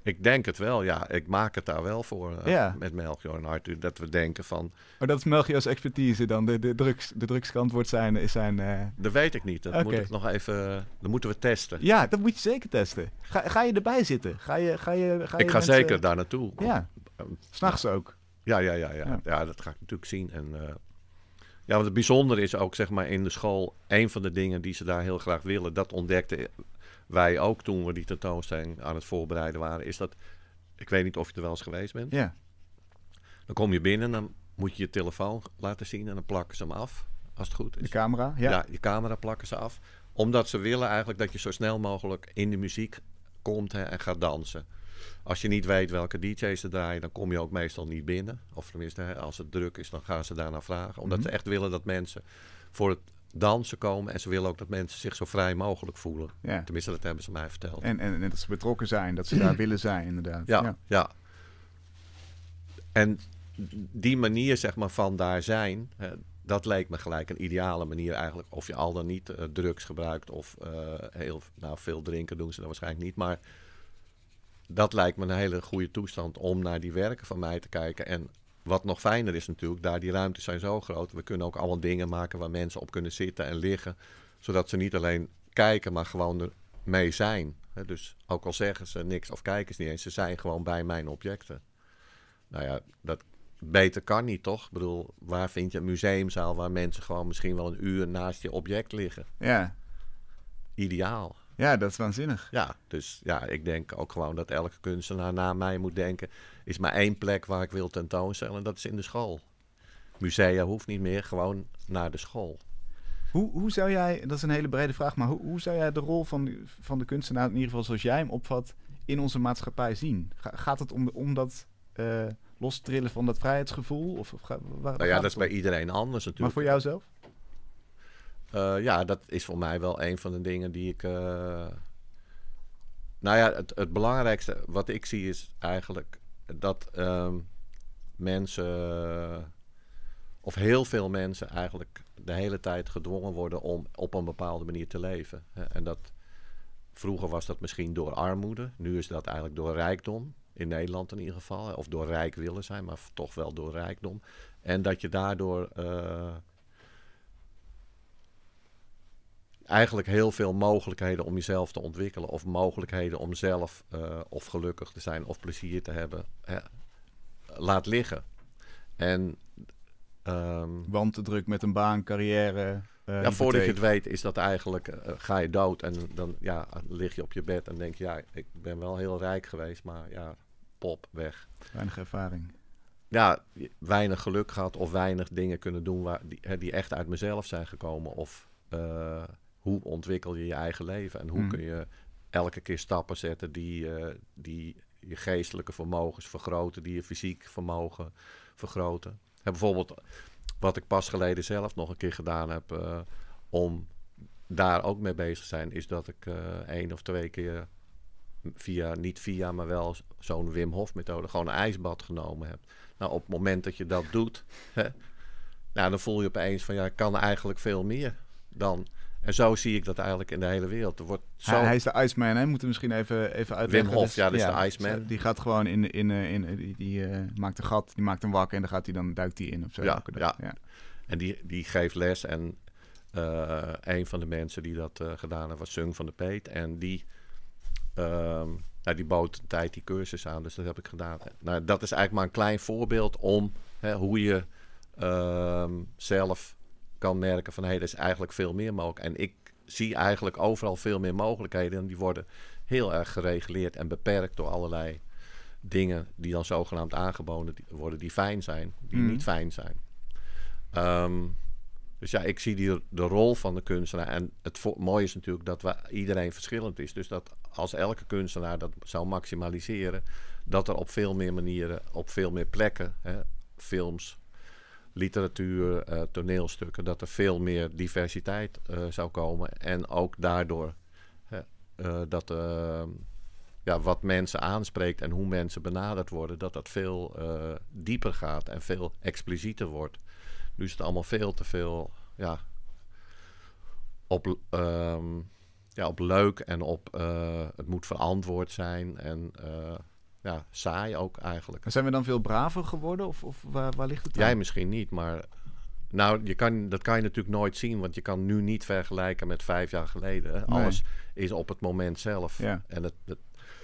Ik denk het wel, ja. Ik maak het daar wel voor uh, ja. met Melchior en Arthur. Dat we denken van... Maar dat is Melchior's expertise dan? De, de, drugs, de drugskant wordt zijn... Is zijn uh... Dat weet ik niet. Dat okay. moet ik nog even... Dat moeten we testen. Ja, dat moet je zeker testen. Ga, ga je erbij zitten? Ga je, ga je, ga je ik ga mensen... zeker daar naartoe. Ja, s'nachts ja. ook. Ja, ja, ja, ja, ja. Ja, dat ga ik natuurlijk zien. En, uh, ja, want het bijzondere is ook, zeg maar, in de school... Een van de dingen die ze daar heel graag willen... Dat ontdekten wij ook toen we die tentoonstelling aan het voorbereiden waren... Is dat... Ik weet niet of je er wel eens geweest bent. Ja. Dan kom je binnen, dan moet je je telefoon laten zien... En dan plakken ze hem af, als het goed is. De camera, ja. Ja, je camera plakken ze af. Omdat ze willen eigenlijk dat je zo snel mogelijk in de muziek komt hè, en gaat dansen. Als je niet weet welke D J's er draaien, dan kom je ook meestal niet binnen. Of tenminste, hè, als het druk is, dan gaan ze daarna vragen. Omdat mm-hmm. ze echt willen dat mensen voor het dansen komen. En ze willen ook dat mensen zich zo vrij mogelijk voelen. Ja. Tenminste, dat hebben ze mij verteld. En, en, en dat ze betrokken zijn, dat ze daar willen zijn, inderdaad. Ja, ja, ja. En die manier, zeg maar, van daar zijn... Hè, dat leek me gelijk een ideale manier eigenlijk. Of je al dan niet uh, drugs gebruikt of uh, heel nou, veel drinken doen ze dat waarschijnlijk niet. Maar dat lijkt me een hele goede toestand om naar die werken van mij te kijken. En wat nog fijner is natuurlijk, daar die ruimtes zijn zo groot. We kunnen ook allemaal dingen maken waar mensen op kunnen zitten en liggen. Zodat ze niet alleen kijken, maar gewoon er mee zijn. He, dus ook al zeggen ze niks of kijken ze niet eens, ze zijn gewoon bij mijn objecten. Nou ja, dat... Beter kan niet, toch? Ik bedoel, waar vind je een museumzaal waar mensen gewoon misschien wel een uur naast je object liggen? Ja. Ideaal. Ja, dat is waanzinnig. Ja, dus ja, ik denk ook gewoon dat elke kunstenaar na mij moet denken... is maar één plek waar ik wil tentoonstellen en dat is in de school. Musea hoeft niet meer, gewoon naar de school. Hoe, hoe zou jij, dat is een hele brede vraag, maar hoe, hoe zou jij de rol van, van de kunstenaar, in ieder geval zoals jij hem opvat, in onze maatschappij zien? Ga, gaat het om, om dat... Uh, lostrillen van dat vrijheidsgevoel? Of, of ga, waar, nou ja, dat is bij iedereen anders natuurlijk. Maar voor jou zelf? Uh, ja, dat is voor mij wel een van de dingen die ik... Uh... Nou ja, het, het belangrijkste wat ik zie is eigenlijk dat um, mensen... of heel veel mensen eigenlijk de hele tijd gedwongen worden om op een bepaalde manier te leven. En dat... Vroeger was dat misschien door armoede. Nu is dat eigenlijk door rijkdom. In Nederland in ieder geval. Of door rijk willen zijn, maar toch wel door rijkdom. En dat je daardoor uh, eigenlijk heel veel mogelijkheden om jezelf te ontwikkelen. Of mogelijkheden om zelf uh, of gelukkig te zijn of plezier te hebben. Hè, laat liggen. En... Um, Want te druk met een baan, carrière... Uh, ja, voordat je het weet is dat eigenlijk, uh, ga je dood en dan ja, lig je op je bed en denk je, ja, ik ben wel heel rijk geweest, maar ja, pop, weg. Weinig ervaring. Ja, weinig geluk gehad of weinig dingen kunnen doen waar, die, hè, die echt uit mezelf zijn gekomen. Of uh, hoe ontwikkel je je eigen leven en hoe mm. kun je elke keer stappen zetten die, uh, die je geestelijke vermogens vergroten, die je fysiek vermogen vergroten. Ja, bijvoorbeeld... Wat ik pas geleden zelf nog een keer gedaan heb uh, om daar ook mee bezig te zijn, is dat ik uh, één of twee keer via, niet via, maar wel zo'n Wim Hof methode, gewoon een ijsbad genomen heb. Nou, op het moment dat je dat doet, hè, nou, dan voel je opeens van ja, ik kan eigenlijk veel meer dan. En zo zie ik dat eigenlijk in de hele wereld. Er wordt zo... hij, hij is de Iceman, hè? Moeten we misschien even, even uitleggen. Wim Hof, dus, ja, dat is ja, de Iceman. Die gaat gewoon in, in, in, in die, die uh, maakt een gat, die maakt een wak en dan gaat hij dan duikt hij in of zo. Ja, ja. ja. En die, die geeft les en uh, een van de mensen die dat uh, gedaan heeft was Sung van de Peet en die, um, nou, die bood een tijd die cursus aan, dus dat heb ik gedaan. Nou, dat is eigenlijk maar een klein voorbeeld om hè, hoe je um, zelf kan merken van hé, hey, er is eigenlijk veel meer mogelijk. En ik zie eigenlijk overal veel meer mogelijkheden en die worden heel erg gereguleerd en beperkt door allerlei dingen die dan zogenaamd aangeboden worden die fijn zijn, die mm. niet fijn zijn. Um, dus ja, ik zie die, de rol van de kunstenaar. En het vo- mooie is natuurlijk dat we, iedereen verschillend is. Dus dat als elke kunstenaar dat zou maximaliseren, dat er op veel meer manieren, op veel meer plekken, hè, films, literatuur, uh, toneelstukken, dat er veel meer diversiteit uh, zou komen. En ook daardoor hè, uh, dat uh, ja, wat mensen aanspreekt en hoe mensen benaderd worden, dat dat veel uh, dieper gaat en veel explicieter wordt. Nu is het allemaal veel te veel ja, op, um, ja, op leuk en op uh, het moet verantwoord zijn. En uh, ja, saai ook eigenlijk. Zijn we dan veel braver geworden? Of, of waar, waar ligt het aan? Jij misschien niet, maar... Nou, je kan, dat kan je natuurlijk nooit zien, want je kan nu niet vergelijken met vijf jaar geleden. Hè? Nee. Alles is op het moment zelf. Ja. En het, het,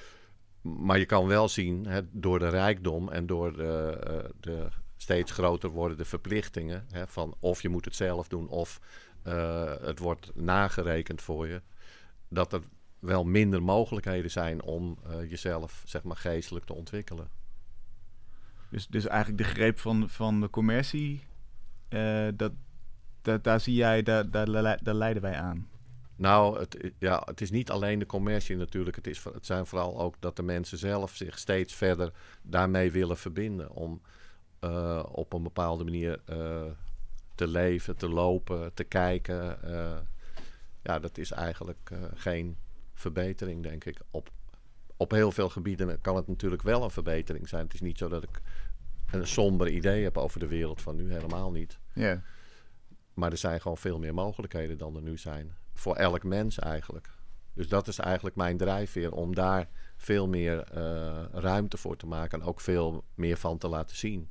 maar je kan wel zien, hè, door de rijkdom en door de, uh, de steeds groter wordende verplichtingen, hè, van of je moet het zelf doen of uh, het wordt nagerekend voor je, dat er wel minder mogelijkheden zijn om uh, jezelf, zeg maar, geestelijk te ontwikkelen. Dus, dus eigenlijk de greep van, van de commercie, uh, dat, dat, daar zie jij, daar, daar, daar leiden wij aan. Nou, het, ja, het is niet alleen de commercie natuurlijk. Het, is, het zijn vooral ook dat de mensen zelf zich steeds verder daarmee willen verbinden. Om uh, op een bepaalde manier uh, te leven, te lopen, te kijken. Uh, ja, dat is eigenlijk uh, geen verbetering, denk ik. Op, op heel veel gebieden kan het natuurlijk wel een verbetering zijn. Het is niet zo dat ik een somber idee heb over de wereld van nu, helemaal niet. Yeah. Maar er zijn gewoon veel meer mogelijkheden dan er nu zijn. Voor elk mens eigenlijk. Dus dat is eigenlijk mijn drijfveer, om daar veel meer uh, ruimte voor te maken en ook veel meer van te laten zien.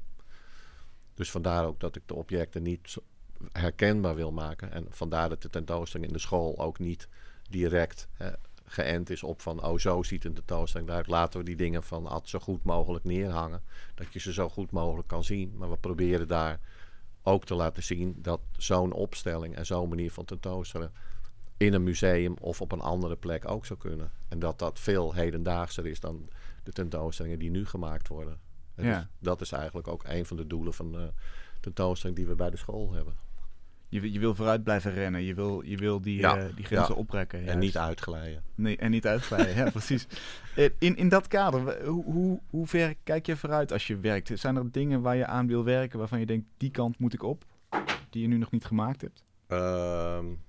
Dus vandaar ook dat ik de objecten niet herkenbaar wil maken. En vandaar dat de tentoonstelling in de school ook niet direct hè, geënt is op van, oh, zo ziet een tentoonstelling eruit. Laten we die dingen van Ad zo goed mogelijk neerhangen. Dat je ze zo goed mogelijk kan zien. Maar we proberen daar ook te laten zien dat zo'n opstelling en zo'n manier van tentoonstellen in een museum of op een andere plek ook zou kunnen. En dat dat veel hedendaagser is dan de tentoonstellingen die nu gemaakt worden. En Ja. dus dat is eigenlijk ook een van de doelen van de tentoonstelling die we bij de school hebben. Je, je wil vooruit blijven rennen. Je wil, je wil die, Ja, uh, die grenzen ja. oprekken. En juist. niet uitglijden. Nee, en niet uitglijden, ja, precies. In, in dat kader, hoe, hoe, hoe ver kijk je vooruit als je werkt? Zijn er dingen waar je aan wil werken, waarvan je denkt, die kant moet ik op, die je nu nog niet gemaakt hebt? Um,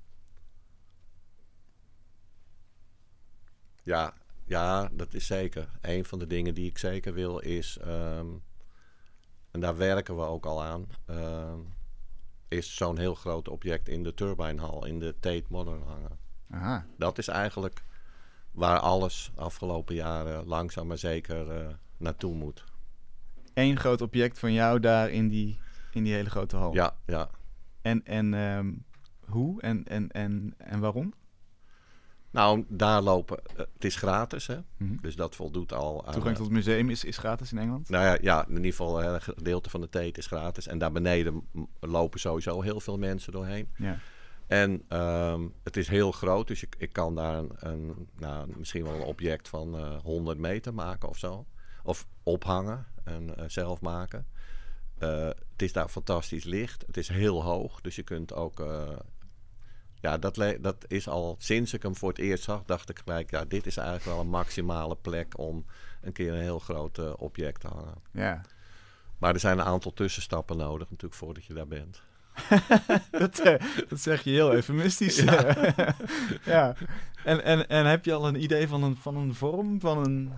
ja, ja, dat is zeker. Een van de dingen die ik zeker wil is, um, en daar werken we ook al aan, um, is zo'n heel groot object in de Turbinehal, in de Tate Modern hangen. Aha. Dat is eigenlijk waar alles afgelopen jaren langzaam maar zeker uh, naartoe moet. Eén groot object van jou daar in die, in die hele grote hal. Ja, ja. En, en um, hoe en, en, en, en waarom? Nou, daar lopen, uh, het is gratis, hè? Mm-hmm. Dus dat voldoet al aan... Toegang tot het museum is, is gratis in Engeland? Nou ja, ja, in ieder geval een gedeelte van de Tate is gratis. En daar beneden lopen sowieso heel veel mensen doorheen. Ja. En um, het is heel groot, dus ik, ik kan daar een, een, nou, misschien wel een object van uh, honderd meter maken of zo. Of ophangen en uh, zelf maken. Uh, het is daar fantastisch licht. Het is heel hoog, dus je kunt ook... Uh, ja, dat, le- dat is al sinds ik hem voor het eerst zag, dacht ik gelijk... ja, dit is eigenlijk wel een maximale plek om een keer een heel groot uh, object te hangen. Ja. Maar er zijn een aantal tussenstappen nodig natuurlijk voordat je daar bent. dat, uh, dat zeg je heel eufemistisch. Ja. ja. En, en, en heb je al een idee van een, van een vorm, van een...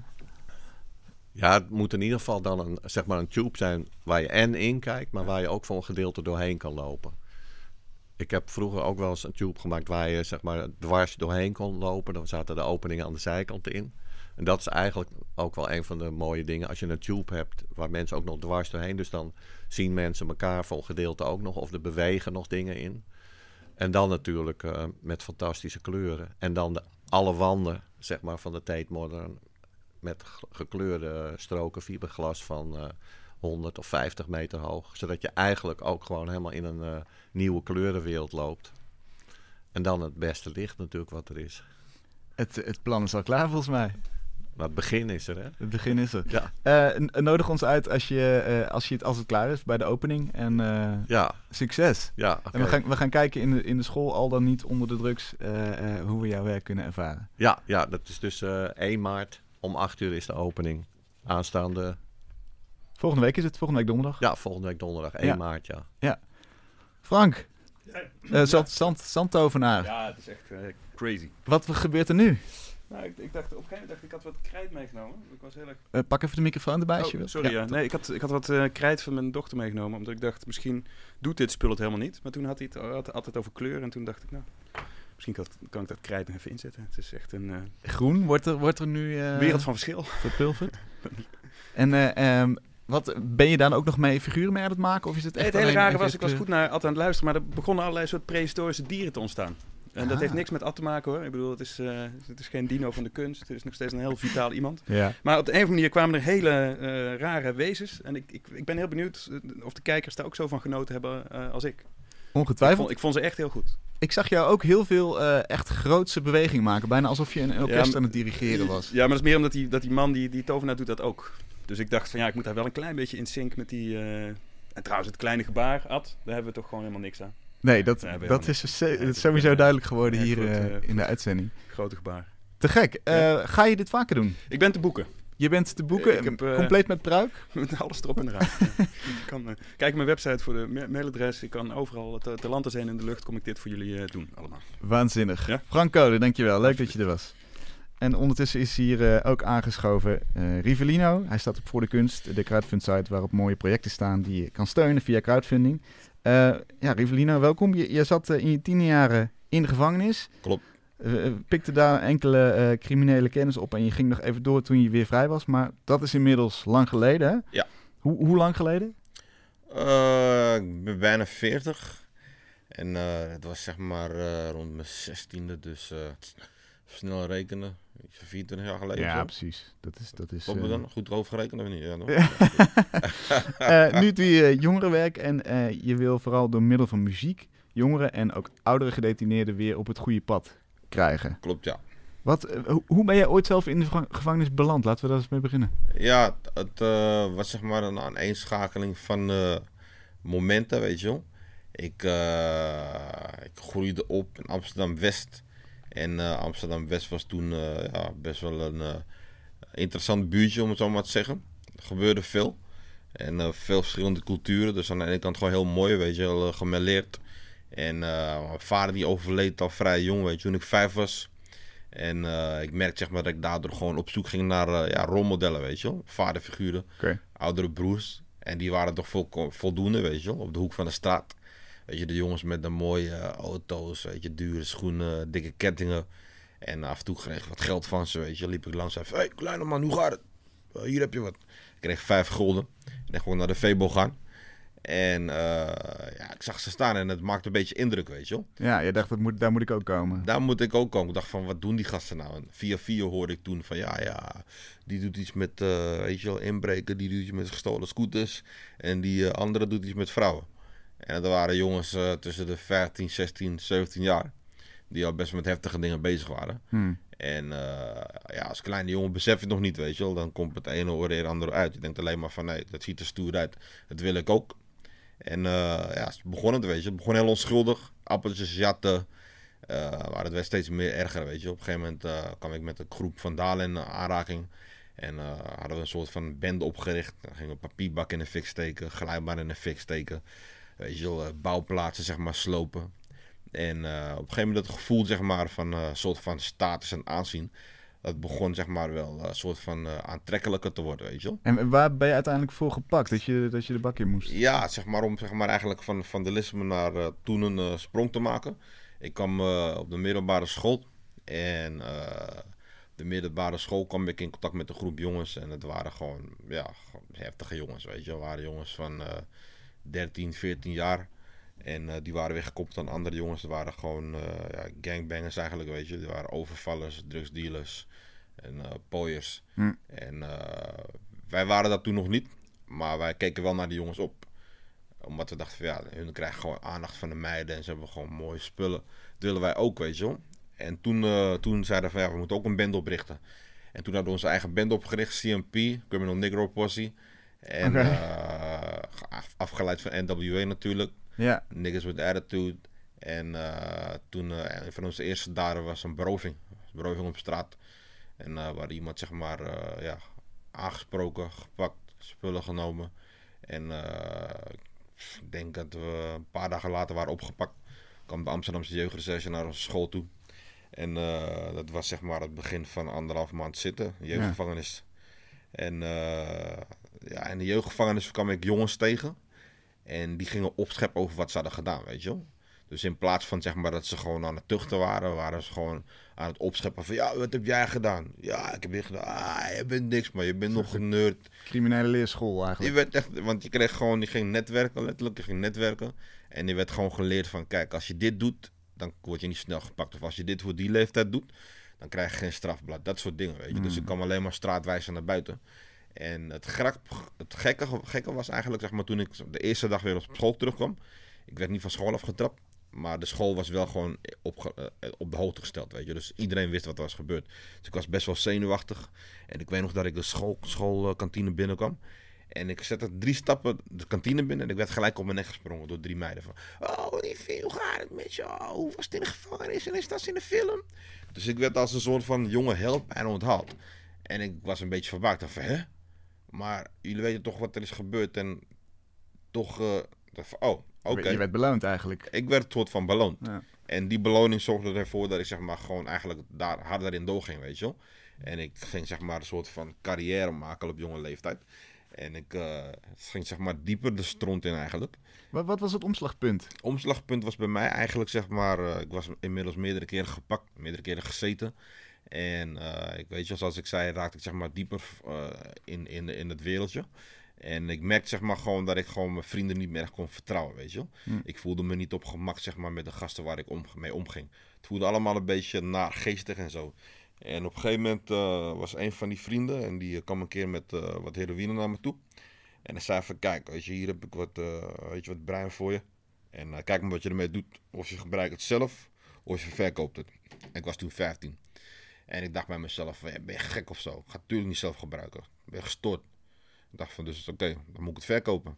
Ja, het moet in ieder geval dan een, zeg maar een tube zijn waar je en in kijkt, maar waar je ook voor een gedeelte doorheen kan lopen. Ik heb vroeger ook wel eens een tube gemaakt waar je zeg maar dwars doorheen kon lopen. Dan zaten de openingen aan de zijkant in. En dat is eigenlijk ook wel een van de mooie dingen. Als je een tube hebt waar mensen ook nog dwars doorheen. Dus dan zien mensen elkaar voor een gedeelte ook nog. Of er bewegen nog dingen in. En dan natuurlijk uh, met fantastische kleuren. En dan de, alle wanden zeg maar, van de Tate Modern. Met gekleurde stroken fiberglas van uh, honderd of vijftig meter hoog. Zodat je eigenlijk ook gewoon helemaal in een uh, nieuwe kleurenwereld loopt. En dan het beste licht natuurlijk wat er is. Het, het plan is al klaar volgens mij. Maar het begin is er, hè? Het begin is er. Ja. Uh, n- nodig ons uit als, je, uh, als, je het, als het klaar is bij de opening. En uh, Ja. succes. Ja, okay. En we gaan, we gaan kijken in de, in de school, al dan niet onder de drugs, uh, uh, hoe we jouw werk kunnen ervaren. Ja, ja, dat is dus uh, één maart. Om acht uur is de opening. Aanstaande... Volgende week is het, volgende week donderdag. Ja, volgende week donderdag, één Ja. maart, ja. Ja. Frank, Ja, uh, zand, zand, zandtovenaar. ja, het is echt uh, crazy. Wat gebeurt er nu? Nou, ik, ik dacht, op een gegeven moment dacht ik, ik had wat krijt meegenomen. Ik was heel erg... Uh, pak even de microfoon erbij als je Oh, wil. sorry, Ja. ja. Nee, ik had, ik had wat uh, krijt van mijn dochter meegenomen. Omdat ik dacht, misschien doet dit spul het helemaal niet. Maar toen had hij het, had, had het over kleur. En toen dacht ik, nou, Misschien kan, kan ik dat krijt nog even inzetten. Het is echt een uh, Groen, wordt er, wordt er nu... Uh, wereld van verschil. Verpulverd. En uh, um, wat, ben je dan ook nog mee figuren mee aan het maken? Of is het echt nee, het hele rare was, het, ik was goed naar Ad aan het luisteren, maar er begonnen allerlei soort prehistorische dieren te ontstaan. En Aha. dat heeft niks met Ad te maken hoor. Ik bedoel, het is, uh, het is geen dino van de kunst. Het is nog steeds een heel vitaal iemand. Ja. Maar op de een of andere manier kwamen er hele uh, rare wezens. En ik, ik, ik ben heel benieuwd of de kijkers daar ook zo van genoten hebben uh, als ik. Ongetwijfeld. Ik vond, ik vond ze echt heel goed. Ik zag jou ook heel veel uh, echt grootse beweging maken. Bijna alsof je een orkest ja, aan het dirigeren was. Ja, maar dat is meer omdat die, dat die man, die, die tovenaar, doet dat ook. Dus ik dacht van ja, ik moet daar wel een klein beetje in sync met die... Uh... En trouwens, het kleine gebaar, Ad, daar hebben we toch gewoon helemaal niks aan. Nee, dat, ja, dat is, so, is sowieso uh, duidelijk geworden ja, hier groot, uh, in de uitzending. Grote gebaar. Te gek. Uh, ja. Ga je dit vaker doen? Ik ben te boeken. Je bent te boeken, ik heb, uh, compleet met pruik? Met alles erop en eraan. ja. Ik kan, uh, kijk mijn website voor de ma- mailadres. Ik kan overal te, te land zijn in de lucht. Kom ik dit voor jullie uh, doen allemaal. Waanzinnig. Ja? Frank Kolen, dankjewel. Leuk dat je er was. En ondertussen is hier uh, ook aangeschoven uh, Rivellino. Hij staat op Voor de Kunst, de crowdfund-site waarop mooie projecten staan die je kan steunen via crowdfunding. Uh, ja, Rivellino, welkom. Je, je zat uh, in je tiende jaren in de gevangenis. Klopt. Uh, pikte daar enkele uh, criminele kennis op en je ging nog even door toen je weer vrij was. Maar dat is inmiddels lang geleden, hè? Ja. Hoe, hoe lang geleden? Uh, ik ben bijna veertig. En uh, het was zeg maar uh, rond mijn zestiende, dus uh, snel rekenen. vierentwintig jaar geleden. Ja, precies. Dat is, dat is, Klopt uh... dan? Goed overgerekend of niet? Ja, nog? uh, nu doe je jongerenwerk en uh, je wil vooral door middel van muziek jongeren en ook oudere gedetineerden weer op het goede pad krijgen. Klopt, ja. Wat, uh, hoe ben jij ooit zelf in de gevangenis beland? Laten we daar eens mee beginnen. Ja, het uh, was zeg maar een aaneenschakeling van uh, momenten, weet je wel. Ik, uh, ik groeide op in Amsterdam-West. En uh, Amsterdam-West was toen uh, ja, best wel een uh, interessant buurtje, om het zo maar te zeggen. Er gebeurde veel. En uh, veel verschillende culturen. Dus aan de ene kant gewoon heel mooi, weet je, heel uh, gemêleerd. En uh, mijn vader die overleed al vrij jong, weet je, toen ik vijf was. En uh, ik merkte zeg maar dat ik daardoor gewoon op zoek ging naar uh, ja, rolmodellen, weet je wel. Vaderfiguren, okay. Oudere broers. En die waren toch vol, voldoende, weet je wel, op de hoek van de straat. Weet je, de jongens met de mooie uh, auto's, weet je, dure schoenen, dikke kettingen. En af en toe kreeg ik wat geld van ze, weet je. Liep ik langs en zei, hé, hey, kleine man, hoe gaat het? Uh, hier heb je wat. Ik kreeg vijf gulden. En ik gewoon naar de Febo gaan. En uh, ja, ik zag ze staan en het maakte een beetje indruk, weet je wel. Ja, je dacht, dat moet, daar moet ik ook komen. Daar moet ik ook komen. Ik dacht van, wat doen die gasten nou? En via via hoorde ik toen van, ja, ja, die doet iets met, uh, weet je wel, inbreken. Die doet iets met gestolen scooters. En die uh, andere doet iets met vrouwen. En dat waren jongens uh, tussen de vijftien, zestien, zeventien jaar. Die al best met heftige dingen bezig waren. Hmm. En uh, ja, als kleine jongen besef je het nog niet, weet je wel. Dan komt het ene oor er andere uit. Je denkt alleen maar van, nee, dat ziet er stoer uit. Dat wil ik ook. En uh, ja, het begon het, weet je. Het begon heel onschuldig. Appeltjes jatten. Uh, maar het werd steeds meer erger, weet je. Op een gegeven moment uh, kwam ik met een groep vandalen in aanraking. En uh, hadden we een soort van bende opgericht. Dan gingen we papierbak in de fik steken. Glijbaan in de fik steken. Weet je wel, bouwplaatsen zeg maar slopen. En uh, op een gegeven moment het gevoel zeg maar van een uh, soort van status en aanzien. Dat begon zeg maar wel een uh, soort van uh, aantrekkelijker te worden, weet je wel. En waar ben je uiteindelijk voor gepakt, dat je, dat je de bak in moest? Ja, zeg maar om zeg maar eigenlijk van vandalisme naar uh, toen een uh, sprong te maken. Ik kwam uh, op de middelbare school. En uh, op de middelbare school kwam ik in contact met een groep jongens. En het waren gewoon, ja, heftige jongens, weet je. Het waren jongens van uh, dertien, veertien jaar. En uh, die waren weer gekoppeld aan andere jongens. Dat waren gewoon uh, ja, gangbangers eigenlijk, weet je. Die waren overvallers, drugsdealers en uh, pooiers. Hm. En uh, wij waren dat toen nog niet. Maar wij keken wel naar die jongens op. Omdat we dachten van ja, hun krijgen gewoon aandacht van de meiden. En ze hebben gewoon mooie spullen. Dat willen wij ook, weet je wel. En toen, uh, toen zeiden we van ja, we moeten ook een band oprichten. En toen hadden we onze eigen band opgericht. C M P, Criminal Negro Posse. En okay. uh, afgeleid van N W A natuurlijk. Ja. Niggas with Attitude. En uh, toen, uh, een van onze eerste daden was een beroving. Een beroving op straat. En uh, waar iemand zeg maar uh, ja, aangesproken, gepakt, spullen genomen. En uh, ik denk dat we een paar dagen later waren opgepakt. Kwam de Amsterdamse jeugdrecherche naar onze school toe. En uh, dat was zeg maar het begin van anderhalf maand zitten. Jeugdgevangenis. Ja. En uh, ja, in de jeugdgevangenis kwam ik jongens tegen. En die gingen opscheppen over wat ze hadden gedaan, weet je wel. Dus in plaats van zeg maar dat ze gewoon aan het tuchten waren, waren ze gewoon aan het opscheppen van ja, wat heb jij gedaan? Ja, ik heb dit gedaan. Ah, je bent niks, maar je bent nog een nerd. Criminele leerschool Je eigenlijk. werd echt, want je kreeg gewoon, je ging netwerken, letterlijk, je ging netwerken. En je werd gewoon geleerd van, kijk, als je dit doet, dan word je niet snel gepakt. Of als je dit voor die leeftijd doet, dan krijg je geen strafblad. Dat soort dingen, weet je. Mm. Dus ik kwam alleen maar straatwijzer naar buiten. En het, grak, het gekke, gekke was eigenlijk, zeg maar, toen ik de eerste dag weer op school terugkwam. Ik werd niet van school afgetrapt. Maar de school was wel gewoon op, uh, op de hoogte gesteld, weet je. Dus iedereen wist wat er was gebeurd. Dus ik was best wel zenuwachtig. En ik weet nog dat ik de school, schoolkantine binnenkwam. En ik zette drie stappen de kantine binnen. En ik werd gelijk op mijn nek gesprongen door drie meiden. Van, oh, liefie, hoe gaat het met je? Oh, hoe was het in de gevangenis? En is dat in de film? Dus ik werd als een soort van jonge held bijna onthaald. En ik was een beetje verbaasd. Ik dacht van, hè? Maar jullie weten toch wat er is gebeurd. En toch, uh, dacht van, oh, oké. Okay. Je werd beloond eigenlijk. Ik werd een soort van beloond. Ja. En die beloning zorgde ervoor dat ik zeg maar gewoon eigenlijk daar harder in doorging, weet je wel. En ik ging zeg maar een soort van carrière maken op jonge leeftijd. En ik uh, ging zeg maar dieper de stront in eigenlijk. Wat, wat was het omslagpunt? Omslagpunt was bij mij eigenlijk zeg maar, uh, ik was inmiddels meerdere keren gepakt, meerdere keren gezeten. En uh, ik weet je, zoals ik zei, raakte ik zeg maar dieper uh, in, in, in het wereldje. En ik merkte zeg maar gewoon dat ik gewoon mijn vrienden niet meer kon vertrouwen, weet je wel. Hm. Ik voelde me niet op gemak zeg maar met de gasten waar ik om, mee omging. Het voelde allemaal een beetje naargeestig en zo. En op een gegeven moment uh, was een van die vrienden en die uh, kwam een keer met uh, wat heroïne naar me toe. En hij zei van, kijk, weet je, hier heb ik wat, uh, weet je, wat bruin voor je. En uh, kijk maar wat je ermee doet. Of je gebruikt het zelf, of je verkoopt het. En ik was toen vijftien. En ik dacht bij mezelf, van, ja, ben je gek of zo? Ik ga het natuurlijk niet zelf gebruiken. Ben je gestoord? Ik dacht van, dus oké, okay, dan moet ik het verkopen.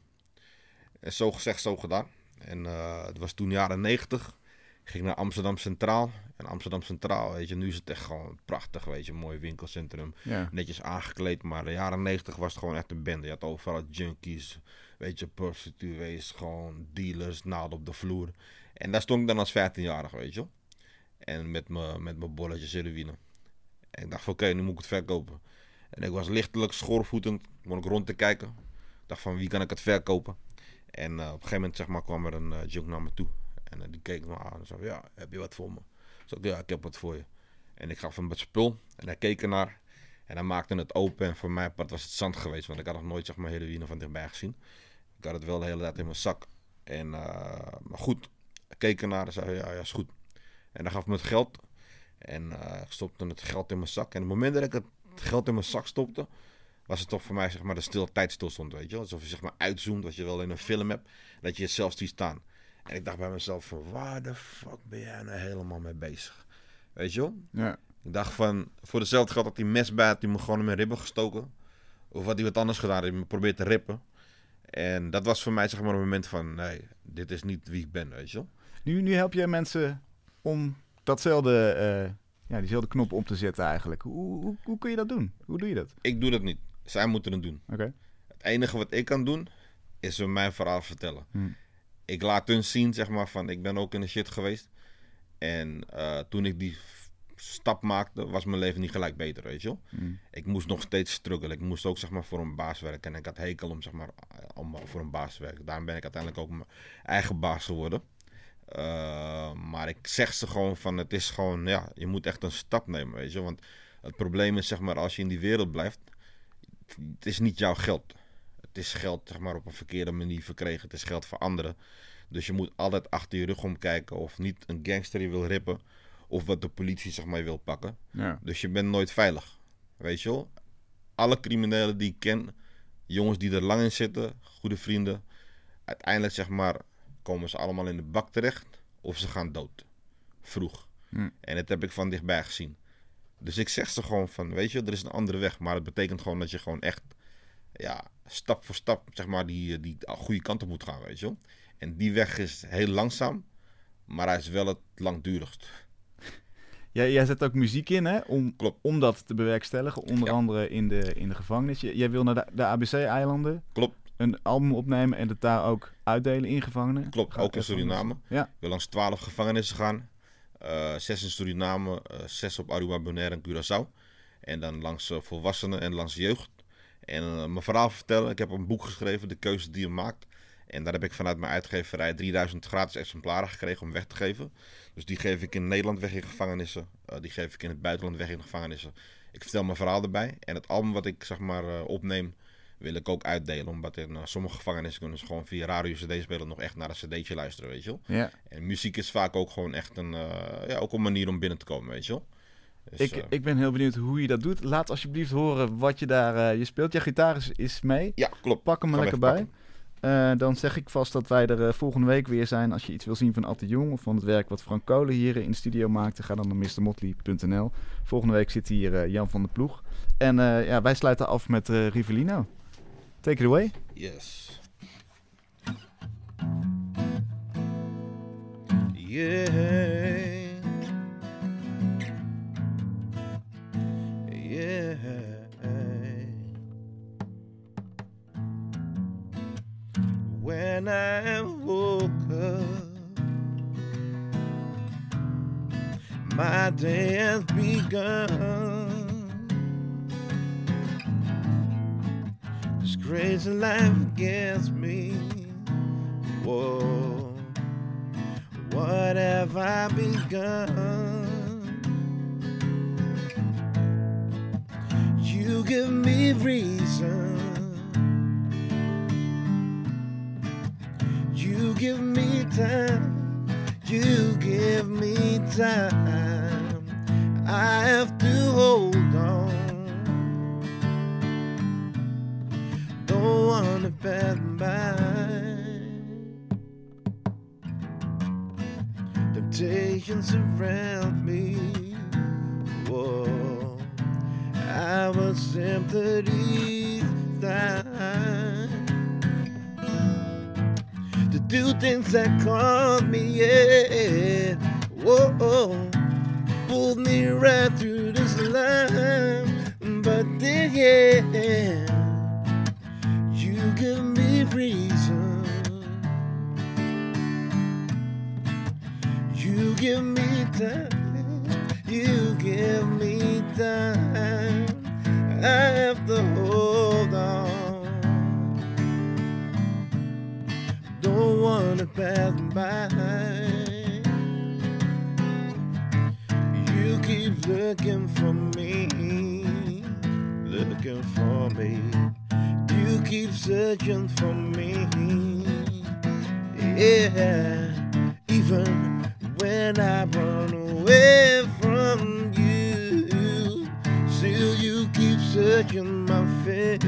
En zo gezegd, zo gedaan. En uh, het was toen jaren negentig. Ik ging naar Amsterdam Centraal. En Amsterdam Centraal, weet je, nu is het echt gewoon prachtig, weet je, een mooi winkelcentrum. Ja. Netjes aangekleed, maar de jaren negentig was het gewoon echt een bende. Je had overal junkies, weet je, prostituees, gewoon dealers, naalden op de vloer. En daar stond ik dan als vijftienjarige, weet je. En met mijn met mijn bolletjes heroïne. En ik dacht van, oké, okay, nu moet ik het verkopen. En ik was lichtelijk schoorvoetend, begon ik rond te kijken. Ik dacht van, wie kan ik het verkopen? En uh, op een gegeven moment zeg maar, kwam er een uh, junk naar me toe. En uh, die keek me aan en zei, ja, heb je wat voor me? Ik zei, ja, ik heb wat voor je. En ik gaf hem het spul en hij keek ernaar. En hij maakte het open en voor mij part was het zand geweest. Want ik had nog nooit zeg maar, heroïne van dichtbij gezien. Ik had het wel de hele tijd in mijn zak. En, uh, maar goed, hij keek ernaar en zei, ja, ja, is goed. En hij gaf me het geld. En uh, ik stopte het geld in mijn zak. En op het moment dat ik het geld in mijn zak stopte, was het toch voor mij zeg maar de stil tijd stilstond, weet je. Alsof je zeg maar uitzoomt, wat je wel in een film hebt, dat je het zelf ziet staan. En ik dacht bij mezelf van, waar de fuck ben jij nou helemaal mee bezig? Weet je wel? Ja. Ik dacht van, voor dezelfde geld had hij mes bij, had hij me gewoon in mijn ribben gestoken. Of had hij wat anders gedaan, hij me probeerd te rippen. En dat was voor mij zeg maar een moment van, nee, dit is niet wie ik ben, weet je wel. Nu, nu help je mensen om datzelfde, uh, ja, diezelfde knop om te zetten eigenlijk. Hoe, hoe, hoe kun je dat doen? Hoe doe je dat? Ik doe dat niet. Zij moeten het doen. Okay. Het enige wat ik kan doen, is hun mijn verhaal vertellen. Hmm. Ik laat hun zien, zeg maar, van ik ben ook in de shit geweest. En uh, toen ik die f- stap maakte, was mijn leven niet gelijk beter, weet je wel. Hmm. Ik moest nog steeds struggelen. Ik moest ook, zeg maar, voor een baas werken. En ik had hekel om, zeg maar, om voor een baas te werken. Daarom ben ik uiteindelijk ook mijn eigen baas geworden. Uh, maar ik zeg ze gewoon van, het is gewoon, ja, je moet echt een stap nemen, weet je. Want het probleem is, zeg maar, als je in die wereld blijft, het is niet jouw geld. Het is geld, zeg maar, op een verkeerde manier verkregen. Het is geld voor anderen. Dus je moet altijd achter je rug omkijken of niet een gangster je wil rippen of wat de politie, zeg maar, wil pakken. Ja. Dus je bent nooit veilig, weet je wel. Alle criminelen die ik ken, jongens die er lang in zitten, goede vrienden, uiteindelijk, zeg maar, komen ze allemaal in de bak terecht of ze gaan dood. Vroeg. Hm. En dat heb ik van dichtbij gezien. Dus ik zeg ze gewoon van, weet je, er is een andere weg. Maar het betekent gewoon dat je gewoon echt, ja, stap voor stap, zeg maar, die, die goede kant op moet gaan, weet je wel. En die weg is heel langzaam, maar hij is wel het langdurigst. Ja, jij zet ook muziek in, hè, om, Klopt. om dat te bewerkstelligen. Onder ja. andere in de, in de gevangenis. Jij wil naar de, de A B C-eilanden. Klopt. Een album opnemen en het daar ook uitdelen in gevangenen. Klopt, Gaat ook in Suriname. Ja. Ik wil langs twaalf gevangenissen gaan. Uh, zes in Suriname, uh, zes op Aruba, Bonaire en Curaçao. En dan langs uh, volwassenen en langs jeugd. En uh, mijn verhaal vertellen. Ik heb een boek geschreven, De Keuze die je maakt. En daar heb ik vanuit mijn uitgeverij drieduizend gratis exemplaren gekregen om weg te geven. Dus die geef ik in Nederland weg in gevangenissen. Uh, die geef ik in het buitenland weg in gevangenissen. Ik vertel mijn verhaal erbij. En het album wat ik zeg maar uh, opneem, wil ik ook uitdelen. Omdat in uh, sommige gevangenissen kunnen ze gewoon via radio C D-speler nog echt naar een cd'tje luisteren, weet je wel. Ja. En muziek is vaak ook gewoon echt een, uh, ja, ook een manier om binnen te komen, weet je wel. Dus, ik, uh, ik ben heel benieuwd hoe je dat doet. Laat alsjeblieft horen wat je daar... Uh, je speelt, je gitaar is, is mee. Ja, klopt. Pak hem er Gaan lekker we bij. even Uh, dan zeg ik vast dat wij er uh, volgende week weer zijn. Als je iets wil zien van Ad de Jong of van het werk wat Frank Kolen hier in de studio maakte, ga dan naar mister motley punt n l. Volgende week zit hier uh, Jan van der Ploeg. En uh, ja, wij sluiten af met uh, Rivellino. Take it away. Yes. Yeah. Yeah. When I woke up, my day has begun. This crazy life gets me. Whoa, what have I begun? You give me reason. You give me time, you give me time. I have to hold on. Don't wanna pass by. Temptations surround me. Whoa, I was tempted each time to do things that caught me, yeah. Whoa, pulled me right through this line. But then, yeah, you give me reason. You give me time. You give me time. I have to hold on. Don't wanna pass by. You keep looking for me, looking for me. You keep searching for me. Yeah, even when I run away from you, still you keep searching my face.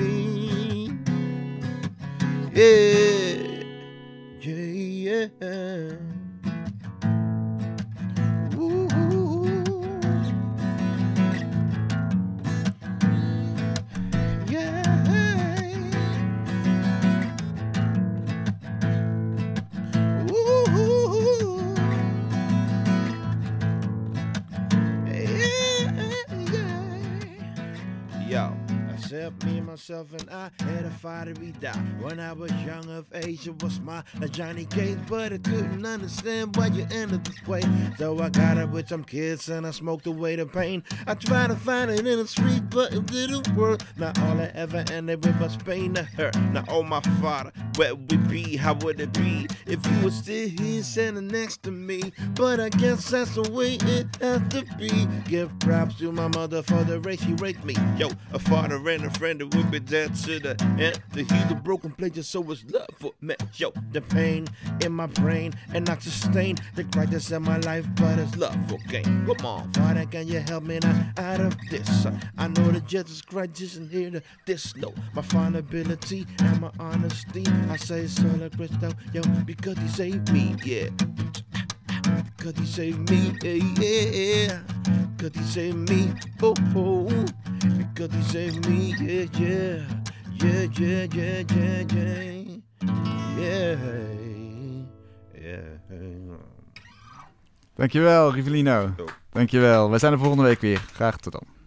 Yeah. Yeah, yeah. Ooh. Yeah. Ooh. Yeah, yeah. Yo. Except me and myself and I had a fiery die. When I was young of age, it was my Johnny Cage, but I couldn't understand why you ended this way. So I got it with some kids and I smoked away the pain. I tried to find it in the street, but it didn't work. Now all I ever ended with was pain to hurt. Now oh my father, where would we be? How would it be if you were still here standing next to me? But I guess that's the way it has to be. Give props to my mother for the race she raised me. Yo, a father and a friend that would be dead to the end. To heal the broken places, so it's love for me. Yo, the pain in my brain and not sustain the crisis in my life, but it's love for gain. Come on, Father, can you help me now out of this? I know that Jesus Christ isn't here to this. No, my vulnerability and my honesty. I say solo Cristo, yo, because he saved me, yeah. Because he saved me, yeah, yeah. Because he saved me, oh, oh. Because he saved me, yeah, yeah. Yeah, yeah, yeah, yeah, yeah. Yeah, yeah. Dankjewel, Rivellino. Dankjewel. Wij zijn er volgende week weer. Graag tot dan.